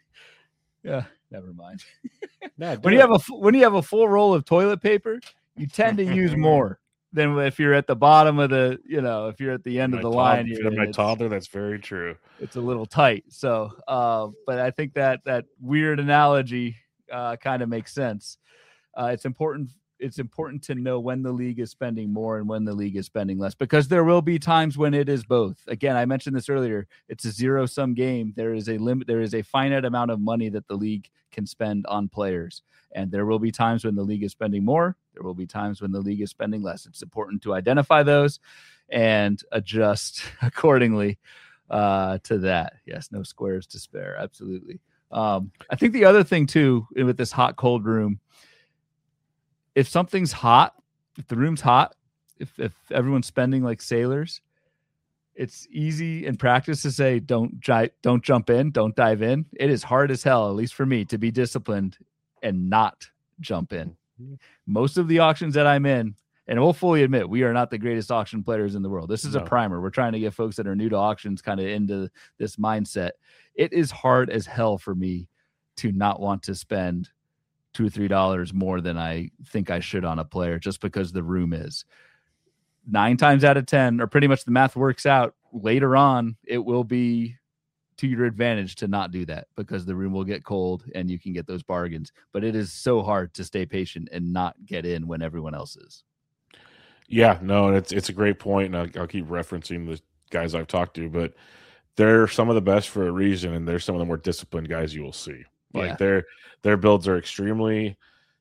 yeah, never mind. No, when you it. have a, when you have a full roll of toilet paper, you tend to use more than if you're at the bottom of the, you know, if you're at the end my of the tod- line. For my toddler, that's very true. It's a little tight. So, uh, but I think that that weird analogy uh, kind of makes sense. Uh, it's important. It's important to know when the league is spending more and when the league is spending less, because there will be times when it is both. Again, I mentioned this earlier. It's a zero sum game. There is a limit. There is a finite amount of money that the league can spend on players. And there will be times when the league is spending more. There will be times when the league is spending less. It's important to identify those and adjust accordingly uh, to that. Yes. No squares to spare. Absolutely. Um, I think the other thing too, with this hot, cold room, if something's hot, if the room's hot, if if everyone's spending like sailors, it's easy in practice to say, don't gi- don't jump in, don't dive in. It is hard as hell, at least for me, to be disciplined and not jump in. Most of the auctions that I'm in, and we'll fully admit, we are not the greatest auction players in the world. This is no. a primer. We're trying to get folks that are new to auctions kind of into this mindset. It is hard as hell for me to not want to spend two or three dollars more than I think I should on a player just because the room is. Nine times out of ten, or pretty much the math works out, later on, it will be to your advantage to not do that because the room will get cold and you can get those bargains. But it is so hard to stay patient and not get in when everyone else is. Yeah, no, it's it's a great point, and I'll, I'll keep referencing the guys I've talked to, but they're some of the best for a reason, and they're some of the more disciplined guys you will see. Like yeah. their their builds are extremely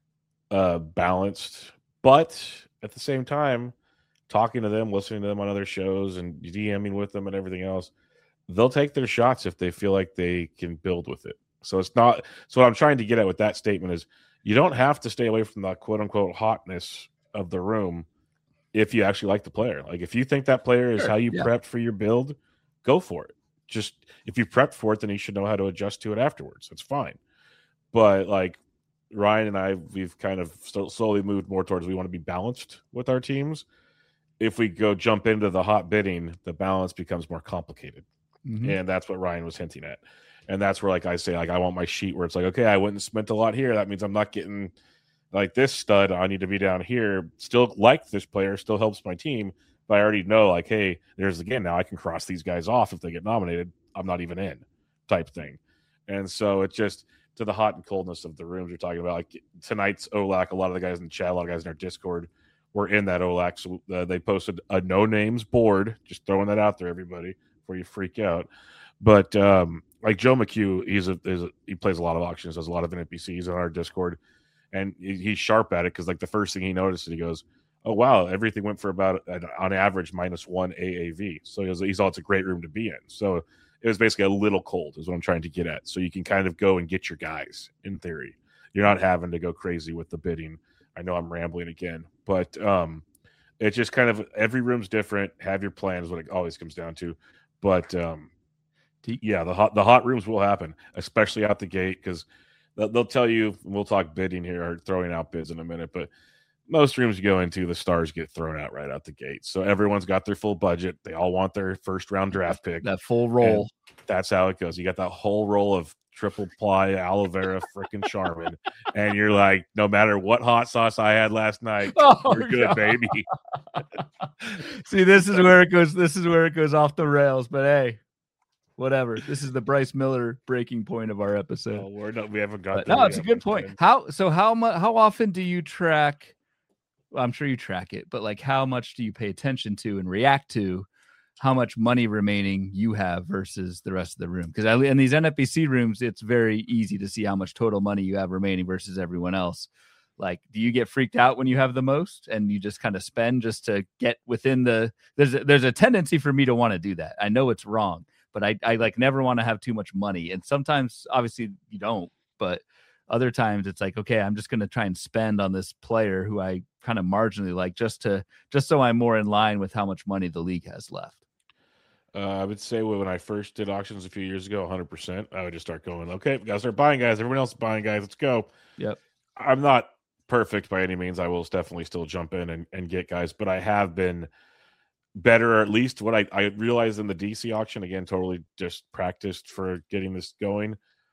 uh, balanced, but at the same time, talking to them, listening to them on other shows, and DMing with them and everything else, they'll take their shots if they feel like they can build with it. So it's not. So what I'm trying to get at with that statement is, you don't have to stay away from the quote unquote hotness of the room if you actually like the player. Like if you think that player is sure, how you yeah. prepped for your build, go for it. Just if you prepped for it, then you should know how to adjust to it afterwards. That's fine. But like Ryan and I, we've kind of slowly moved more towards we want to be balanced with our teams. If we go jump into the hot bidding, the balance becomes more complicated. Mm-hmm. And that's what Ryan was hinting at. And that's where like I say, like I want my sheet where it's like, okay, I went and spent a lot here. That means I'm not getting like this stud. I need to be down here. Still like this player, still helps my team. But I already know, like, hey, there's again, now I can cross these guys off if they get nominated. I'm not even in type thing. And so it's just to the hot and coldness of the rooms you're talking about. Like tonight's O L A C, a lot of the guys in the chat, a lot of guys in our Discord were in that O L A C. So uh, they posted a no names board, just throwing that out there, everybody, before you freak out. But um, like Joe McHugh, he's a, is a he plays a lot of auctions, does a lot of N P Cs on our Discord, and he, he's sharp at it because like the first thing he noticed, he goes, oh, wow, everything went for about, on average, minus one A A V. So he, was, he thought it's a great room to be in. So it was basically a little cold is what I'm trying to get at. So you can kind of go and get your guys, in theory. You're not having to go crazy with the bidding. I know I'm rambling again. But um, it's just kind of, every room's different. Have your plan is what it always comes down to. But, um, yeah, the hot, the hot rooms will happen, especially out the gate, because they'll, they'll tell you. We'll talk bidding here or throwing out bids in a minute, but most rooms you go into, the stars get thrown out right out the gate. So everyone's got their full budget. They all want their first round draft pick. That full roll. That's how it goes. You got that whole roll of triple ply aloe vera freaking Charmin, and you're like, no matter what hot sauce I had last night, oh, you're good, God. baby. See, this is where it goes. This is where it goes off the rails. But hey, whatever. This is the Bryce Miller breaking point of our episode. Oh, we're not, we haven't got. No, it's a good point. Time. How so? How much? How often do you track? Well, I'm sure you track it, but like, how much do you pay attention to and react to? How much money remaining you have versus the rest of the room? Because in these N F B C rooms, it's very easy to see how much total money you have remaining versus everyone else. Like, do you get freaked out when you have the most and you just kind of spend just to get within the, there's a, there's a tendency for me to want to do that. I know it's wrong, but I, I like never want to have too much money. And sometimes obviously you don't, but other times it's like, okay, I'm just going to try and spend on this player who I kind of marginally like just to, just so I'm more in line with how much money the league has left. Uh, I would say when I first did auctions a few years ago, one hundred percent, I would just start going, okay, we got to start buying, guys. Everyone else is buying, guys. Let's go. Yep. I'm not perfect by any means. I will definitely still jump in and, and get guys, but I have been better, or at least what I, I realized in the D C auction, again, totally just practiced for getting this going.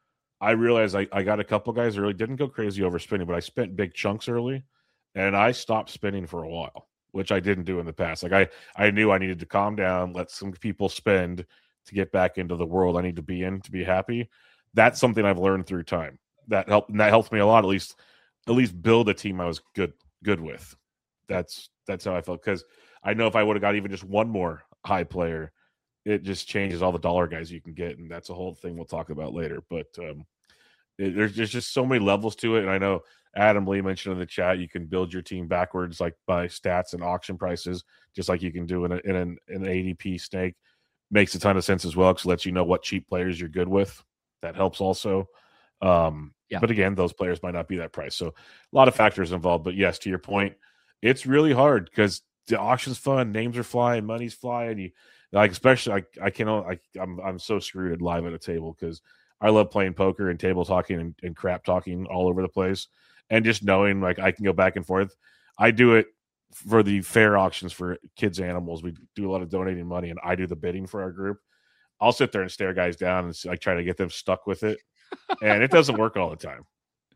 I realized I, I got a couple guys early, didn't go crazy overspending, but I spent big chunks early, and I stopped spending for a while, which I didn't do in the past. Like I, I knew I needed to calm down, let some people spend to get back into the world I need to be in to be happy. That's something I've learned through time. That helped, and that helped me a lot. At least, at least build a team I was good, good with. That's that's how I felt, because I know if I would have got even just one more high player, it just changes all the dollar guys you can get, and that's a whole thing we'll talk about later. But um, it, there's, there's just so many levels to it, and I know Adam Lee mentioned in the chat you can build your team backwards, like by stats and auction prices, just like you can do in, a, in an, an A D P snake. Makes a ton of sense as well, because it lets you know what cheap players you're good with. That helps also. Um, yeah. But again, those players might not be that price. So a lot of factors involved. But yes, to your point, it's really hard because the auction's fun. Names are flying, money's flying. You like, especially I, I can I, I'm I'm so screwed at live at a table because I love playing poker and table talking and, and crap talking all over the place. And just knowing like I can go back and forth. I do it for the fair auctions for kids' animals. We do a lot of donating money, and I do the bidding for our group. I'll sit there and stare guys down and like try to get them stuck with it, and it doesn't work all the time.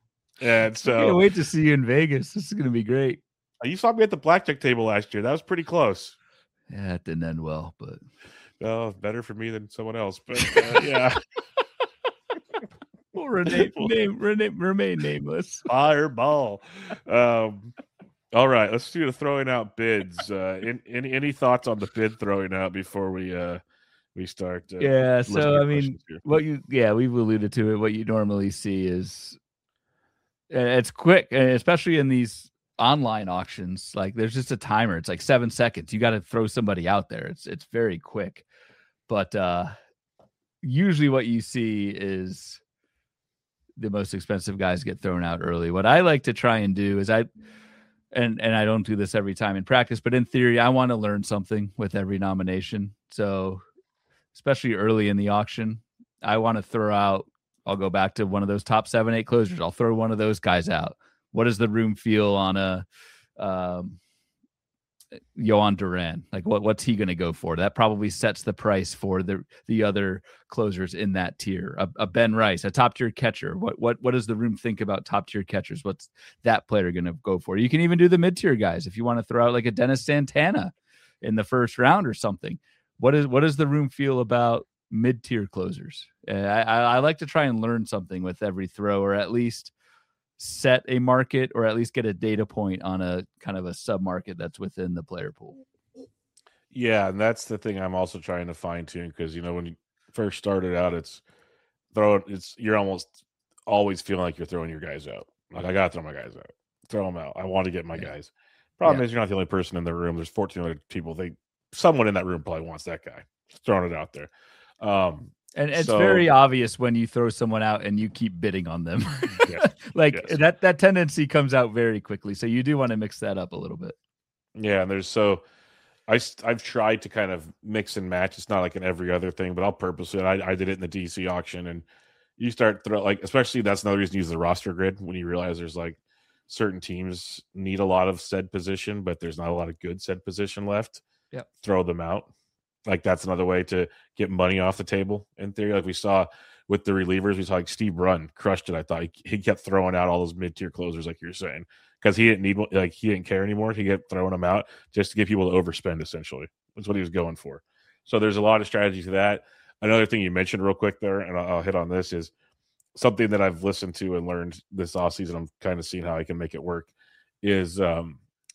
And so, I can't wait to see you in Vegas. This is going to be great. You saw me at the blackjack table last year. That was pretty close. Yeah, it didn't end well, but well, better for me than someone else. But uh, yeah. We'll rename, name, rename, remain nameless. Fireball. Um, all right, let's do the throwing out bids. Uh, in, any any thoughts on the bid throwing out before we uh we start? Uh, yeah. So I mean, here. what you yeah we've alluded to it. What you normally see is it's quick, and especially in these online auctions. Like there's just a timer. It's like seven seconds. You got to throw somebody out there. It's it's very quick, but uh, usually what you see is the most expensive guys get thrown out early. What I like to try and do is I, and, and I don't do this every time in practice, but in theory, I want to learn something with every nomination. So especially early in the auction, I want to throw out, I'll go back to one of those top seven, eight closers. I'll throw one of those guys out. What does the room feel on a, um, Yohan Duran? Like what, what's he going to go for? That probably sets the price for the the other closers in that tier. A, a Ben Rice, a top tier catcher. What what what does the room think about top tier catchers? What's that player going to go for? You can even do the mid tier guys if you want to throw out like a Dennis Santana in the first round or something. What is what does the room feel about mid tier closers? Uh, I, I like to try and learn something with every throw, or at least set a market, or at least get a data point on a kind of a sub market that's within the player pool. Yeah, and that's the thing I'm also trying to fine tune, because you know when you first started out, it's throwing it's you're almost always feeling like you're throwing your guys out. Like I gotta throw my guys out, throw them out. I want to get my yeah. guys. Problem yeah. is you're not the only person in the room. There's fourteen other people. They someone in that room probably wants that guy. Just throwing it out there. Um, And it's so, very obvious when you throw someone out and you keep bidding on them. Yes, like yes. that that tendency comes out very quickly. So you do want to mix that up a little bit. Yeah, and there's so I I've tried to kind of mix and match. It's not like an every other thing, but I'll purposely. I, I did it in the D C auction, and you start throw like, especially that's another reason to use the roster grid when you realize there's like certain teams need a lot of said position, but there's not a lot of good said position left. Yep. Throw them out. Like that's another way to get money off the table in theory. Like we saw with the relievers, we saw like Steve Brunn crushed it. I thought he, he kept throwing out all those mid tier closers, like you're saying, because he didn't need like he didn't care anymore. He kept throwing them out just to get people to overspend. Essentially, that's what he was going for. So there's a lot of strategy to that. Another thing you mentioned real quick there, and I'll, I'll hit on this, is something that I've listened to and learned this offseason. I'm kind of seeing how I can make it work. Is um,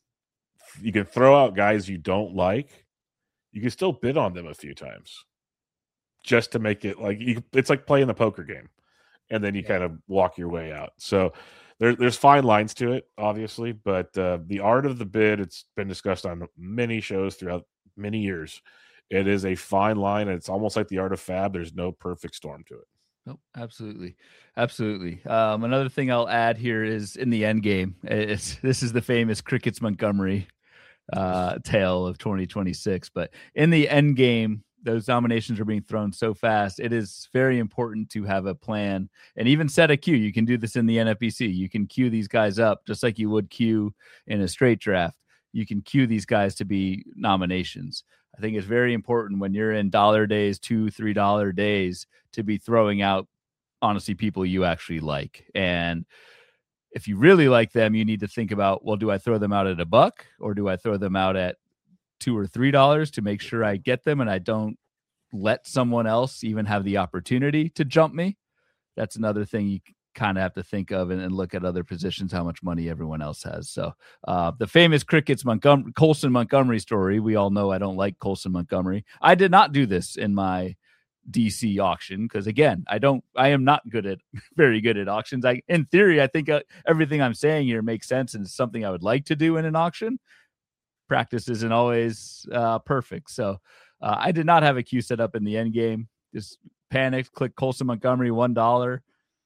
you can throw out guys you don't like. You can still bid on them a few times just to make it like you, it's like playing the poker game, and then you yeah. kind of walk your way out. So there, there's fine lines to it, obviously, but uh, the art of the bid, it's been discussed on many shows throughout many years. It is a fine line, and it's almost like the art of fab. There's no perfect storm to it. Nope, absolutely, absolutely. Um, another thing I'll add here is in the end game. It's this is the famous Crickets Montgomery uh, tale of twenty twenty-six. But in the end game, those nominations are being thrown so fast. It is very important to have a plan and even set a queue. You can do this in the N F B C. You can queue these guys up just like you would queue in a straight draft. You can queue these guys to be nominations. I think it's very important when you're in dollar days, two, three dollar days, to be throwing out, honestly, people you actually like. And if you really like them, you need to think about, well, do I throw them out at a buck or do I throw them out at two or three dollars to make sure I get them and I don't let someone else even have the opportunity to jump me? That's another thing you kind of have to think of and, and look at other positions, how much money everyone else has. So uh, the famous Crickets Montgomery, Colson Montgomery story. We all know I don't like Colson Montgomery. I did not do this in my D C auction because, again, I don't. I am not good at very good at auctions. I, in theory, I think uh, everything I'm saying here makes sense and is something I would like to do in an auction. Practice isn't always uh, perfect, so uh, I did not have a queue set up in the end game. Just panicked, click Colson Montgomery, one dollar.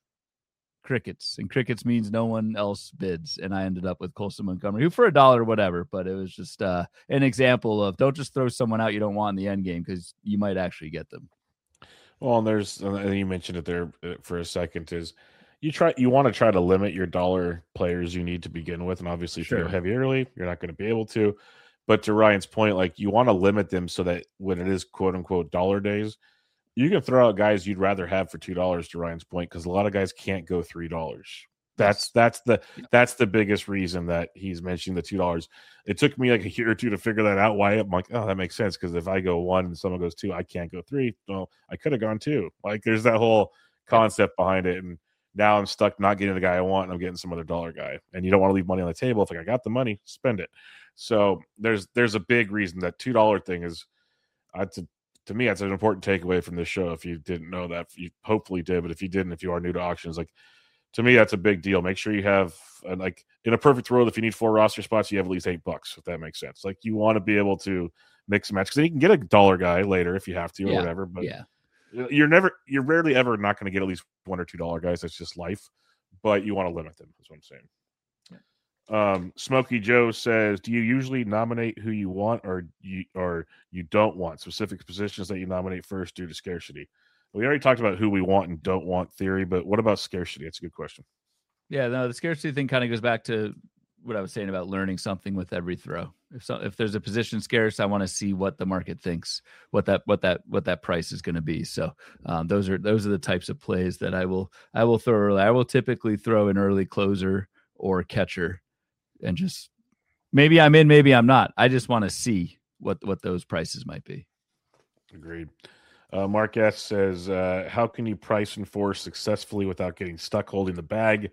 Crickets, and crickets means no one else bids, and I ended up with Colson Montgomery, who for a dollar, whatever. But it was just uh, an example of don't just throw someone out you don't want in the end game because you might actually get them. Well, and there's, and you mentioned it there for a second, is you try, you want to try to limit your dollar players you need to begin with. And obviously, if sure. you go heavy early, you're not going to be able to. But to Ryan's point, like you want to limit them so that when it is quote unquote dollar days, you can throw out guys you'd rather have for two dollars. To Ryan's point, because a lot of guys can't go three dollars. That's that's the that's the biggest reason that he's mentioning the two dollars. It took me like a year or two to figure that out. Why I'm like, oh, that makes sense because if I go one and someone goes two, I can't go three. Well, I could have gone two. Like there's that whole concept behind it, and now I'm stuck not getting the guy I want, and I'm getting some other dollar guy. And you don't want to leave money on the table. If like I got the money, spend it. So there's there's a big reason that two dollar thing is. Uh, to to me, that's an important takeaway from this show. If you didn't know that, you hopefully did, but if you didn't, if you are new to auctions, like. To me, that's a big deal. Make sure you have, uh, like, in a perfect world, if you need four roster spots, you have at least eight bucks, if that makes sense. Like, you want to be able to mix and match because then you can get a dollar guy later if you have to or yeah. whatever. But yeah. you're never, you're rarely ever not going to get at least one or two dollar guys. That's just life. But you want to limit them. That's what I'm saying. Yeah. Um, Smokey Joe says, "Do you usually nominate who you want, or you or you don't want specific positions that you nominate first due to scarcity?" We already talked about who we want and don't want theory, but what about scarcity? It's a good question. Yeah, no, the scarcity thing kind of goes back to what I was saying about learning something with every throw. If so, if there's a position scarce, I want to see what the market thinks, what that what that what that price is going to be. So um, those are those are the types of plays that I will I will throw early. I will typically throw an early closer or catcher, and just maybe I'm in, maybe I'm not. I just want to see what what those prices might be. Agreed. Uh, Mark S. says, uh, how can you price enforce successfully without getting stuck holding the bag?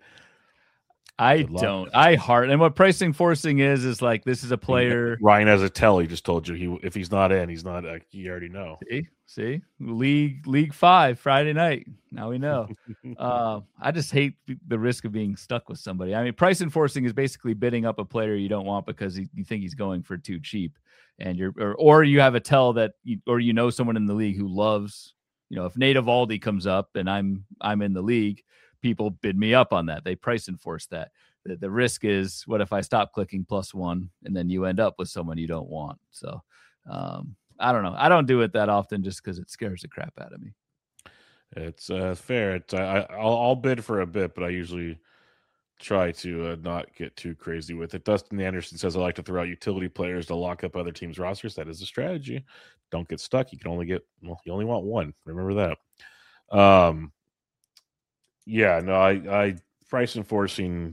I don't. I heart. And what pricing forcing is, is like, this is a player. Ryan has a tell. He just told you he if he's not in, he's not. Uh, you already know. See, see, league, league five Friday night. Now we know. uh, I just hate the risk of being stuck with somebody. I mean, price enforcing is basically bidding up a player you don't want because he, you think he's going for too cheap. And you're, or, or you have a tell that, you, or you know someone in the league who loves, you know, if Nate Eovaldi comes up and I'm I'm in the league, people bid me up on that. They price enforce that. The, the risk is, what if I stop clicking plus one and then you end up with someone you don't want? So um, I don't know. I don't do it that often just because it scares the crap out of me. It's uh, fair. It's, I, I'll, I'll bid for a bit, but I usually try to uh, not get too crazy with it. Dustin Anderson says I like to throw out utility players to lock up other teams' rosters. That is a strategy. Don't get stuck. You can only get well, you only want one. Remember that. Um, yeah, no, I, I price enforcing.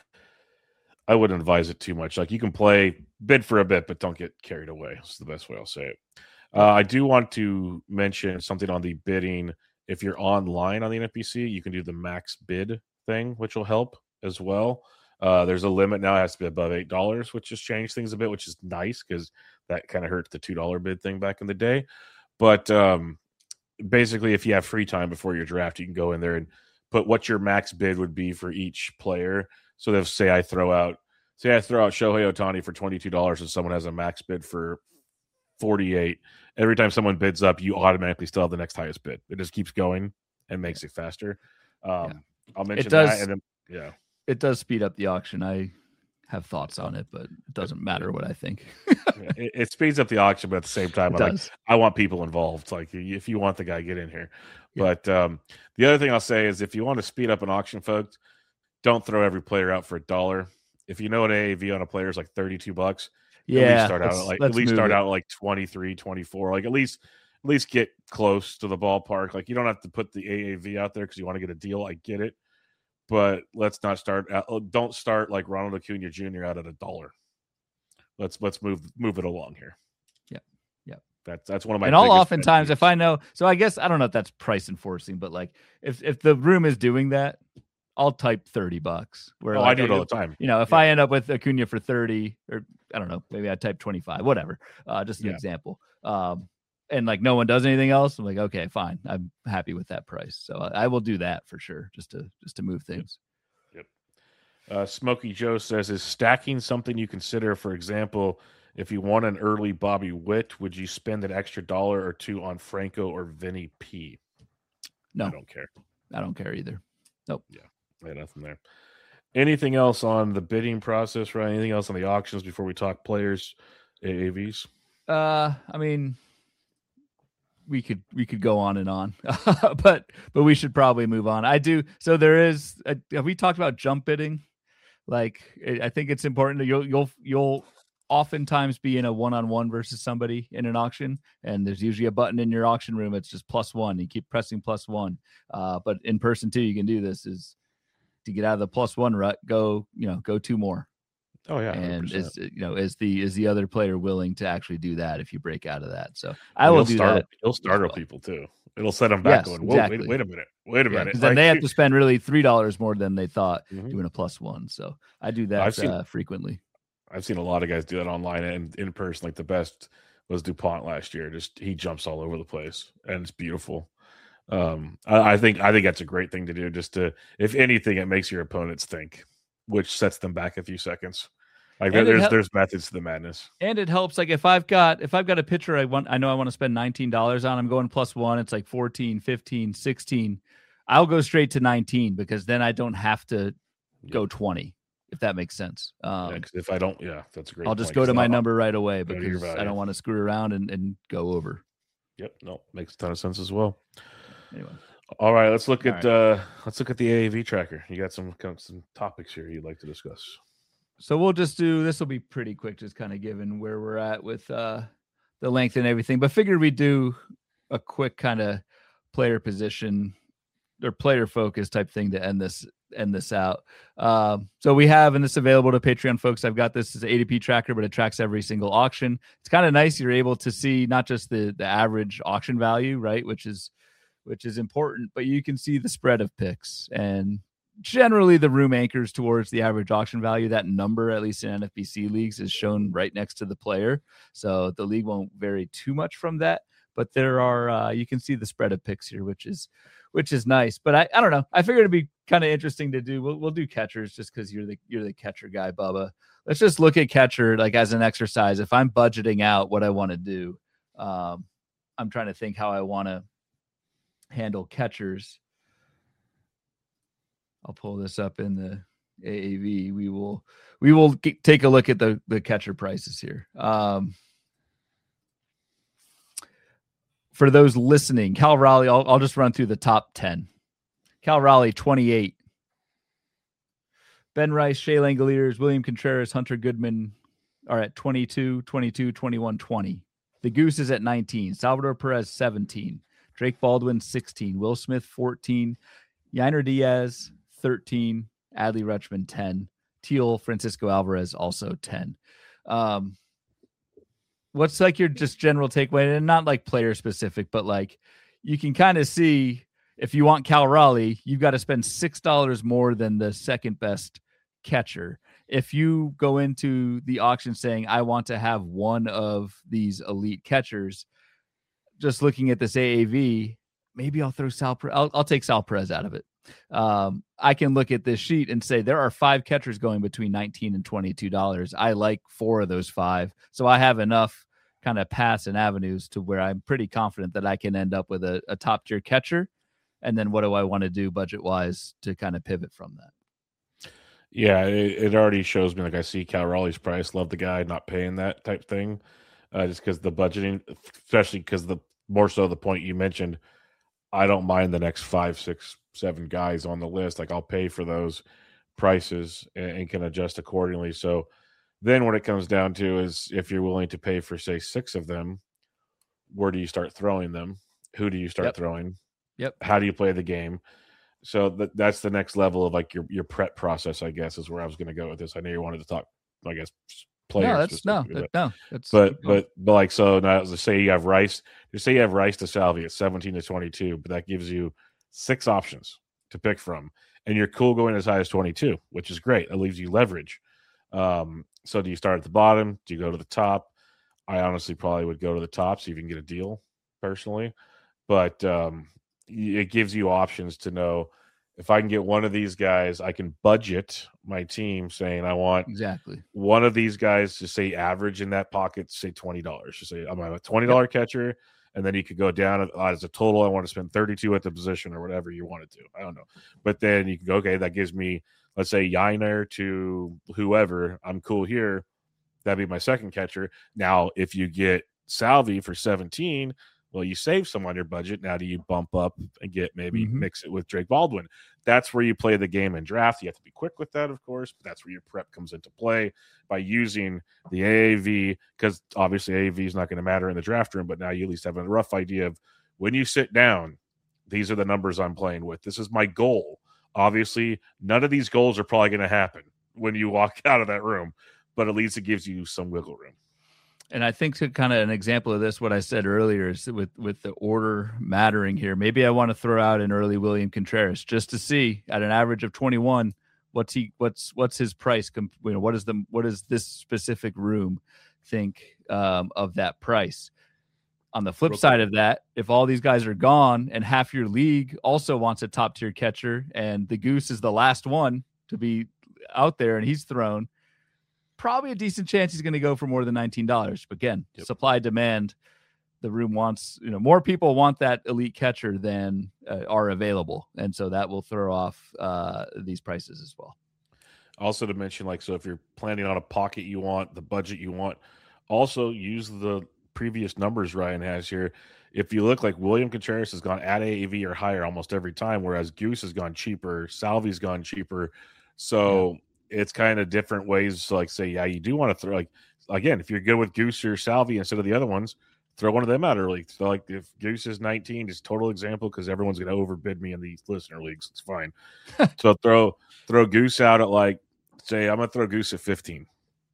I wouldn't advise it too much. Like you can play bid for a bit, but don't get carried away. That's the best way I'll say it. Uh, I do want to mention something on the bidding. If you're online on the N F B C, you can do the max bid thing, which will help as well. Uh, there's a limit now; it has to be above eight dollars, which has changed things a bit, which is nice because that kind of hurt the two dollar bid thing back in the day. But um, basically, if you have free time before your draft, you can go in there and put what your max bid would be for each player. So if say I throw out, say I throw out Shohei Ohtani for twenty two dollars, and someone has a max bid for forty eight. Every time someone bids up, you automatically still have the next highest bid. It just keeps going and makes it faster. Um, yeah. I'll mention it does, that. And then, yeah, it does speed up the auction. I have thoughts on it, but it doesn't matter what I think. yeah, it, it speeds up the auction, but at the same time, I'm like, I want people involved. Like, if you want the guy, get in here. Yeah. But um, the other thing I'll say is, if you want to speed up an auction, folks, don't throw every player out for a dollar. If you know an A A V on a player is like thirty-two bucks. Yeah, at least start out like at least start it. out like twenty-three, twenty-four. Like at least at least get close to the ballpark. Like you don't have to put the A A V out there because you want to get a deal. I get it, but let's not start. At, don't start like Ronald Acuna Junior out at a dollar. Let's let's move move it along here. Yeah, yeah. That's that's one of my. And all oftentimes, if I know, so I guess I don't know if that's price enforcing, but like if if the room is doing that, I'll type thirty bucks. Where oh, like, I do it all the time. You know, if yeah. I end up with Acuna for thirty, or I don't know, maybe I type twenty-five, whatever. Uh, just an yeah. example. Um, and like no one does anything else. I'm like, okay, fine. I'm happy with that price. So I, I will do that for sure, just to just to move things. Yep. yep. Uh, Smokey Joe says, is stacking something you consider? For example, if you want an early Bobby Witt, would you spend an extra dollar or two on Franco or Vinny P? No, I don't care. I don't care either. Nope. Yeah. Yeah, nothing there. Anything else on the bidding process, right? Anything else on the auctions before we talk players, A A Vs? Uh, I mean, we could we could go on and on, but but we should probably move on. I do. So there is. A, have we talked about jump bidding? Like, I think it's important that you'll you'll you'll oftentimes be in a one-on-one versus somebody in an auction, and there's usually a button in your auction room. It's just plus one. You keep pressing plus one. Uh, but in person too, you can do this. Is to get out of the plus one rut, go, you know, go two more. Oh yeah. one hundred percent. And is, you know, is the, is the other player willing to actually do that if you break out of that? So I will do start, that. It'll startle well. people too. It'll set them back yes, going, whoa, exactly. wait, wait a minute. Wait a yeah, minute. Then like, they have to spend really three dollars more than they thought mm-hmm. doing a plus one. So I do that I've seen, uh, frequently. I've seen a lot of guys do that online and in person. Like the best was DuPont last year. Just, he jumps all over the place and it's beautiful. Um, I, I think I think that's a great thing to do. Just to, if anything, it makes your opponents think, which sets them back a few seconds. Like there, there's hel- there's methods to the madness, and it helps. Like if I've got if I've got a pitcher I want, I know I want to spend nineteen dollars on. I'm going plus one. It's like fourteen, fifteen, sixteen. I'll go straight to nineteen because then I don't have to yeah. go twenty. If that makes sense. Um, yeah, if I don't, yeah, that's a great. I'll just point. go to my not, number right away because I don't want to screw around and, and go over. Yep, no, makes a ton of sense as well. Anyway. All right, let's look All at right. uh let's look at the A A V tracker. You got some some topics here you'd like to discuss. So we'll just do this will be pretty quick, just kind of given where we're at with uh the length and everything. But figured we'd do a quick kind of player position or player focus type thing to end this end this out. Um, so we have, and this is available to Patreon folks. I've got this as an A D P tracker, but it tracks every single auction. It's kind of nice. You're able to see not just the the average auction value, right, which is which is important, but you can see the spread of picks, and generally the room anchors towards the average auction value. That number, at least in N F B C leagues, is shown right next to the player. So the league won't vary too much from that, but there are, uh, you can see the spread of picks here, which is, which is nice. But I, I don't know. I figured it'd be kind of interesting to do. We'll, we'll do catchers just cause you're the, you're the catcher guy, Bubba. Let's just look at catcher, like as an exercise. If I'm budgeting out what I want to do, um, I'm trying to think how I want to handle catchers. I'll pull this up in the A A V. We will we will get, take a look at the, the catcher prices here. Um, for those listening, Cal Raleigh, I'll, I'll just run through the top ten. Cal Raleigh, twenty-eight. Ben Rice, Shea Langoliers, William Contreras, Hunter Goodman are at twenty-two, twenty-two, twenty-one, twenty. The Goose is at nineteen. Salvador Perez, seventeen. Drake Baldwin, sixteen. Will Smith, fourteen. Yainer Diaz, thirteen. Adley Rutschman, ten. Teal, Francisco Alvarez, also ten. Um, what's like your just general takeaway? And not like player specific, but like you can kind of see if you want Cal Raleigh, you've got to spend six dollars more than the second best catcher. If you go into the auction saying, I want to have one of these elite catchers, just looking at this A A V, maybe I'll throw Sal. I'll, I'll take Sal Perez out of it. Um, I can look at this sheet and say there are five catchers going between nineteen and twenty-two dollars. I like four of those five. So I have enough kind of paths and avenues to where I'm pretty confident that I can end up with a, a top tier catcher. And then what do I want to do budget wise to kind of pivot from that? Yeah, it, it already shows me, like, I see Cal Raleigh's price, love the guy, not paying that type thing, uh, just because the budgeting, especially because the more so the point you mentioned, I don't mind the next five, six, seven guys on the list. Like, I'll pay for those prices and, and can adjust accordingly. So then what it comes down to is if you're willing to pay for, say, six of them, where do you start throwing them? Who do you start Yep. throwing? Yep. How do you play the game? So that that's the next level of like your your prep process, I guess, is where I was going to go with this. I know you wanted to talk, I guess, players. No, that's no, specifically, that, no. That's but but but like so now, let's say you have Rice. Just say you have Rice to Salvi at seventeen to twenty-two, but that gives you six options to pick from, and you're cool going as high as twenty-two, which is great. It leaves you leverage. Um, so do you start at the bottom? Do you go to the top? I honestly probably would go to the top, see if you can get a deal personally, but um, it gives you options to know if I can get one of these guys, I can budget my team saying I want exactly one of these guys to say average in that pocket, say twenty dollars. Just say I'm a twenty dollars yep. catcher, and then you could go down as a total. I want to spend thirty-two at the position or whatever you want to do. I don't know. But then you can go, okay, that gives me, let's say, Yainer to whoever. I'm cool here. That'd be my second catcher. Now, if you get Salvi for seventeen, well, you save some on your budget. Now do you bump up and get maybe mm-hmm. mix it with Drake Baldwin? That's where you play the game in draft. You have to be quick with that, of course, but that's where your prep comes into play by using the A A V, because obviously A A V is not going to matter in the draft room, but now you at least have a rough idea of when you sit down, these are the numbers I'm playing with. This is my goal. Obviously, none of these goals are probably going to happen when you walk out of that room, but at least it gives you some wiggle room. And I think to kind of an example of this, what I said earlier is with, with the order mattering here. Maybe I want to throw out an early William Contreras just to see at an average of twenty-one, what's he, what's, what's his price? You know, what is the, what does this specific room think um, of that price? On the flip Real side cool. of that, if all these guys are gone and half your league also wants a top tier catcher and the Goose is the last one to be out there and he's thrown, probably a decent chance he's going to go for more than nineteen dollars. But again, yep. supply demand, the room wants, you know, more people want that elite catcher than uh, are available. And so that will throw off uh, these prices as well. Also to mention, like, so if you're planning on a pocket you want, the budget you want, also use the previous numbers Ryan has here. If you look, like, William Contreras has gone at A A V or higher almost every time, whereas Goose has gone cheaper, Salvi's gone cheaper. So yeah. it's kind of different ways to, like, say, yeah, you do want to throw, like, again, if you're good with Goose or Salvi instead of the other ones, throw one of them out early. So, like, if Goose is nineteen, just total example, because everyone's going to overbid me in these listener leagues. It's fine. So throw throw Goose out at, like, say, I'm going to throw Goose at fifteen.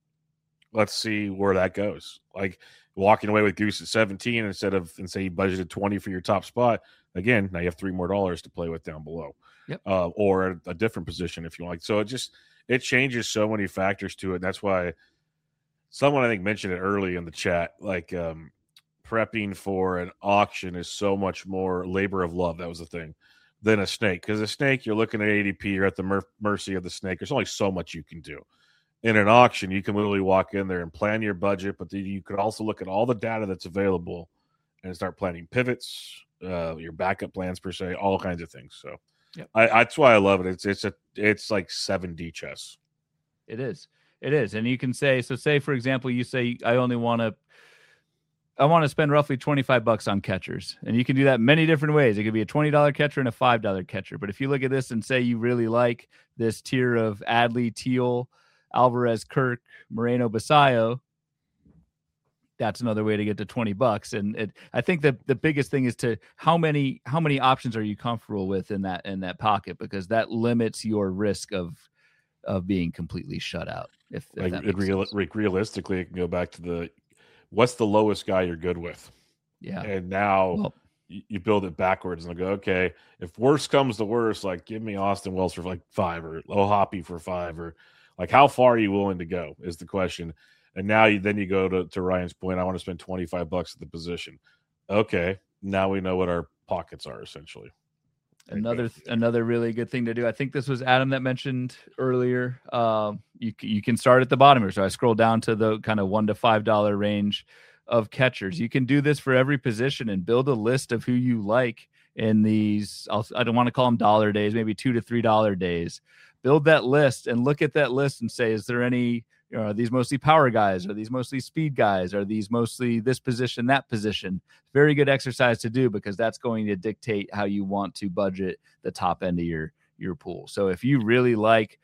Let's see where that goes. Like, walking away with Goose at seventeen instead of, and say you budgeted twenty for your top spot. Again, now you have three more dollars to play with down below. Yep. Uh, or a, a different position if you like. So it just, it changes so many factors to it. That's why someone I think mentioned it early in the chat, like um, prepping for an auction is so much more labor of love. That was the thing than a snake. Because a snake, you're looking at A D P, you're at the mer- mercy of the snake. There's only so much you can do. In an auction, you can literally walk in there and plan your budget, but then you could also look at all the data that's available and start planning pivots, uh, your backup plans per se, all kinds of things. So yep. I, that's why I love it. It's it's a it's like seven D chess. It is. It is. And you can say, so say, for example, you say, I only want to I want to spend roughly twenty-five bucks on catchers. And you can do that many different ways. It could be a twenty dollar catcher and a five dollar catcher. But if you look at this and say you really like this tier of Adley, Teal, Alvarez, Kirk, Moreno, Basayo, that's another way to get to twenty bucks. And it, I think that the biggest thing is to how many, how many options are you comfortable with in that, in that pocket, because that limits your risk of, of being completely shut out. If, if like that it real, like realistically, it can go back to the, what's the lowest guy you're good with? Yeah. And now well, you, you build it backwards and go, okay, if worst comes to worst, like give me Austin Wells for like five or Low Hoppy for five, or like how far are you willing to go is the question. And now you, then you go to, to Ryan's point, I want to spend twenty-five bucks at the position. Okay. Now we know what our pockets are essentially. Another another really good thing to do. I think this was Adam that mentioned earlier. Um, you you can start at the bottom here. So I scroll down to the kind of one to five dollar range of catchers. You can do this for every position and build a list of who you like in these. I'll, I don't want to call them dollar days, maybe two to three dollar days. Build that list and look at that list and say, is there any? You know, are these mostly power guys? Are these mostly speed guys? Are these mostly this position, that position? Very good exercise to do, because that's going to dictate how you want to budget the top end of your, your pool. So if you really like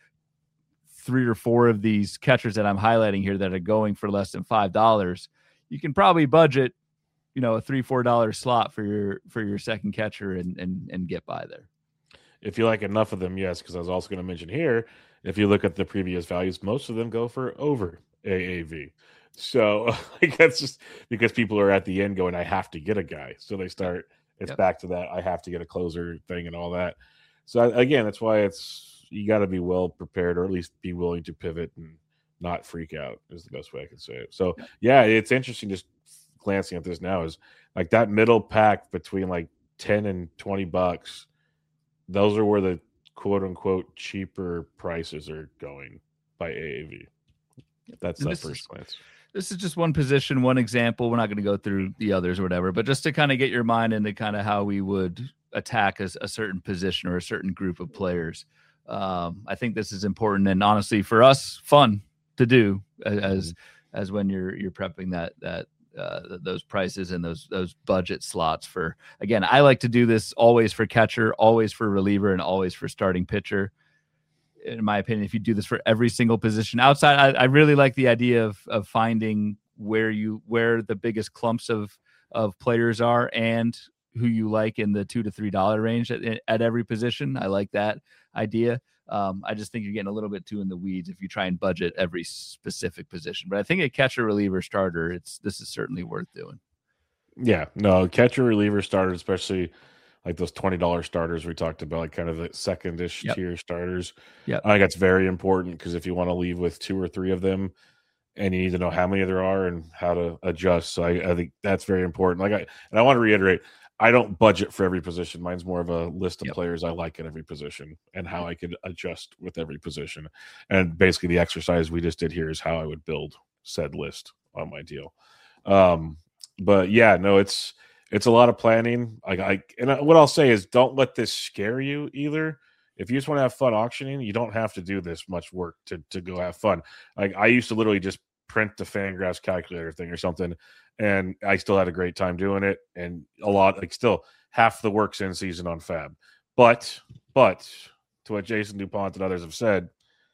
three or four of these catchers that I'm highlighting here that are going for less than five dollars, you can probably budget, you know, a three, four dollar slot for your, for your second catcher and, and, and get by there. If you like enough of them, yes, because I was also going to mention here, if you look at the previous values, most of them go for over A A V. So like, that's just because people are at the end going, I have to get a guy. So they start, it's yep. back to that, I have to get a closer thing and all that. So again, that's why it's, you got to be well prepared, or at least be willing to pivot and not freak out is the best way I can say it. So yeah, it's interesting just glancing at this now is like that middle pack between like ten and twenty bucks. Those are where the quote unquote cheaper prices are going by A A V. That's that first is, glance. This is just one position, one example. We're not going to go through the others or whatever, but just to kind of get your mind into kind of how we would attack a, a certain position or a certain group of players. Um, I think this is important, and honestly for us, fun to do as, mm-hmm. as, as when you're, you're prepping that, that, Uh, those prices and those those budget slots for, again, I like to do this always for catcher, always for reliever, and always for starting pitcher. In my opinion, if you do this for every single position outside, I, I really like the idea of of finding where you where the biggest clumps of of players are and who you like in the two to three dollar range at, at every position. I like that idea. Um, I just think you're getting a little bit too in the weeds if you try and budget every specific position. But I think a catcher, reliever, starter, it's this is certainly worth doing. Yeah, no, catcher, reliever, starter, especially like those twenty dollar starters we talked about, like kind of the second-ish yep. tier starters. Yeah, I think that's very important, because if you want to leave with two or three of them, and you need to know how many there are and how to adjust. So I, I think that's very important. Like I and I want to reiterate, I don't budget for every position. Mine's more of a list of yep. players I like at every position and how I could adjust with every position. And basically the exercise we just did here is how I would build said list on my deal. Um, but yeah, no, it's, it's a lot of planning. Like I, and what I'll say is don't let this scare you either. If you just want to have fun auctioning, you don't have to do this much work to, to go have fun. Like I used to literally just print the Fangraphs calculator thing or something, and I still had a great time doing it. And a lot, like still half the work's in season on Fab. But, but to what Jason DuPont and others have said,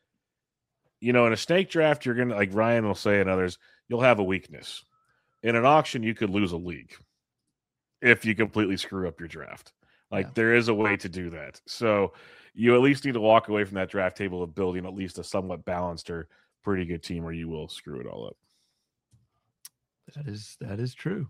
you know, in a snake draft, you're going to, like Ryan will say and others, you'll have a weakness. In an auction, you could lose a league if you completely screw up your draft. Like yeah. there is a way to do that. So you at least need to walk away from that draft table of building at least a somewhat balanced or pretty good team, or you will screw it all up. That is that is true.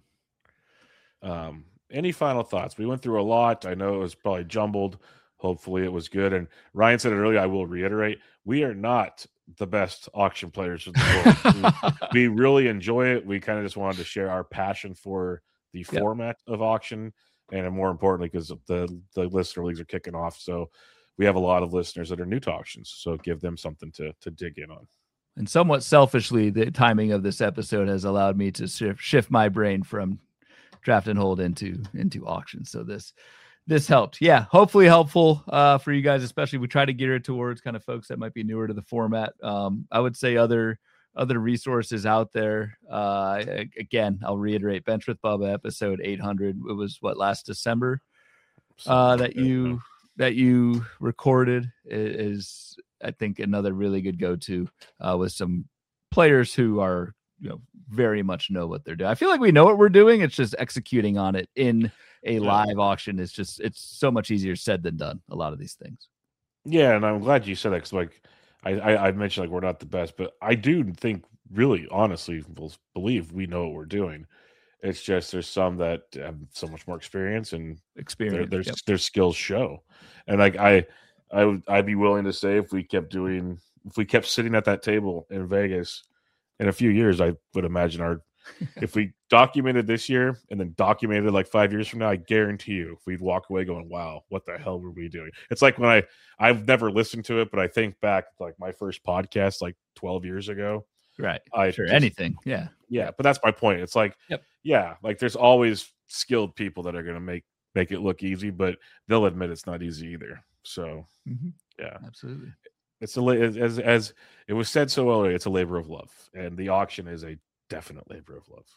Um, any final thoughts? We went through a lot. I know it was probably jumbled. Hopefully it was good. And Ryan said it earlier, I will reiterate, we are not the best auction players in the world. we, we really enjoy it. We kind of just wanted to share our passion for the yep. format of auction, and more importantly, because the, the listener leagues are kicking off. So we have a lot of listeners that are new to auctions. So give them something to to dig in on. And somewhat selfishly, the timing of this episode has allowed me to shift, shift my brain from draft and hold into into auction. So this this helped. Yeah, hopefully helpful uh, for you guys, especially we try to gear it towards kind of folks that might be newer to the format. Um, I would say other other resources out there. Uh, again, I'll reiterate, Bench with Bubba episode eight hundred. It was what, last December uh, that you that you recorded is, I think, another really good go-to uh, with some players who are, you know, very much know what they're doing. I feel like we know what we're doing. It's just executing on it in a live auction is just, it's so much easier said than done. A lot of these things. Yeah. And I'm glad you said that. Cause like I, I, I mentioned like, we're not the best, but I do think really, honestly, we'll believe we know what we're doing. It's just, there's some that have so much more experience and experience. Their, their, yep. their skills show. And like, I, I would, I'd be willing to say if we kept doing, if we kept sitting at that table in Vegas in a few years, I would imagine our, if we documented this year and then documented like five years from now, I guarantee you, if we'd walk away going, wow, what the hell were we doing? It's like when I, I've never listened to it, but I think back like my first podcast, like twelve years ago. Right. I sure. just, Anything. Yeah. Yeah. But that's my point. It's like, yep. yeah, like there's always skilled people that are going to make, make it look easy, but they'll admit it's not easy either. So mm-hmm. yeah, absolutely. It's a, as, as it was said so earlier, it's a labor of love, and the auction is a definite labor of love.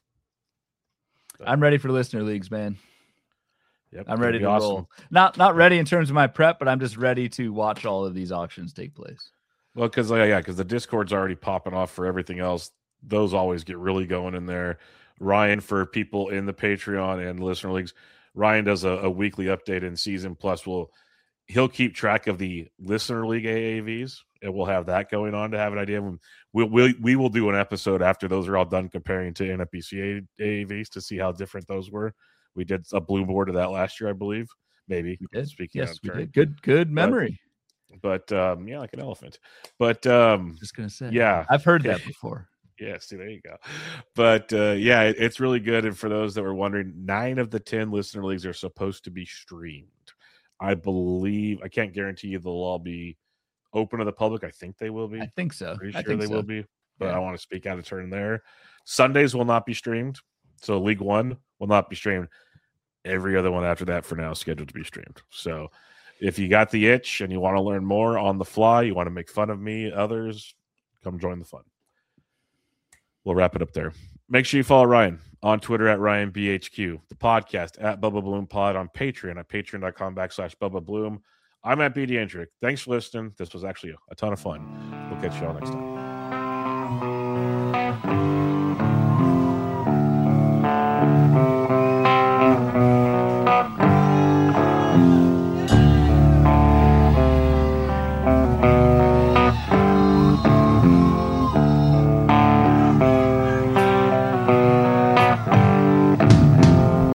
So, I'm ready for listener leagues, man. Yep, I'm ready to awesome. roll. Not not ready in terms of my prep, but I'm just ready to watch all of these auctions take place. Well, because like, yeah, because the Discord's already popping off for everything else. Those always get really going in there. Ryan, for people in the Patreon and listener leagues, Ryan does a, a weekly update in season. Plus, will he'll keep track of the listener league A A Vs, and we'll have that going on to have an idea. We'll, we'll we will do an episode after those are all done comparing to N F B C A A Vs to see how different those were. We did a blue board of that last year, I believe. Maybe. We did. Speaking yes, of we turn. did. Good, good memory. But, but um, yeah, like an elephant. But um, just gonna say, yeah, I've heard that before. Yeah, see, there you go. But uh, yeah, it, it's really good. And for those that were wondering, nine of the ten listener leagues are supposed to be streamed. I believe, I can't guarantee you they'll all be open to the public. I think they will be. I think so. Pretty I sure think they so. will be. But yeah. I want to speak out of turn there. Sundays will not be streamed. So League One will not be streamed. Every other one after that for now is scheduled to be streamed. So if you got the itch and you want to learn more on the fly, you want to make fun of me, others, come join the fun. We'll wrap it up there. Make sure you follow Ryan on Twitter at Ryan B H Q, the podcast at Bubba Bloom Pod, on Patreon at patreon.com backslash Bubba Bloom. I'm at B D Andrick. Thanks for listening. This was actually a ton of fun. We'll catch you all next time.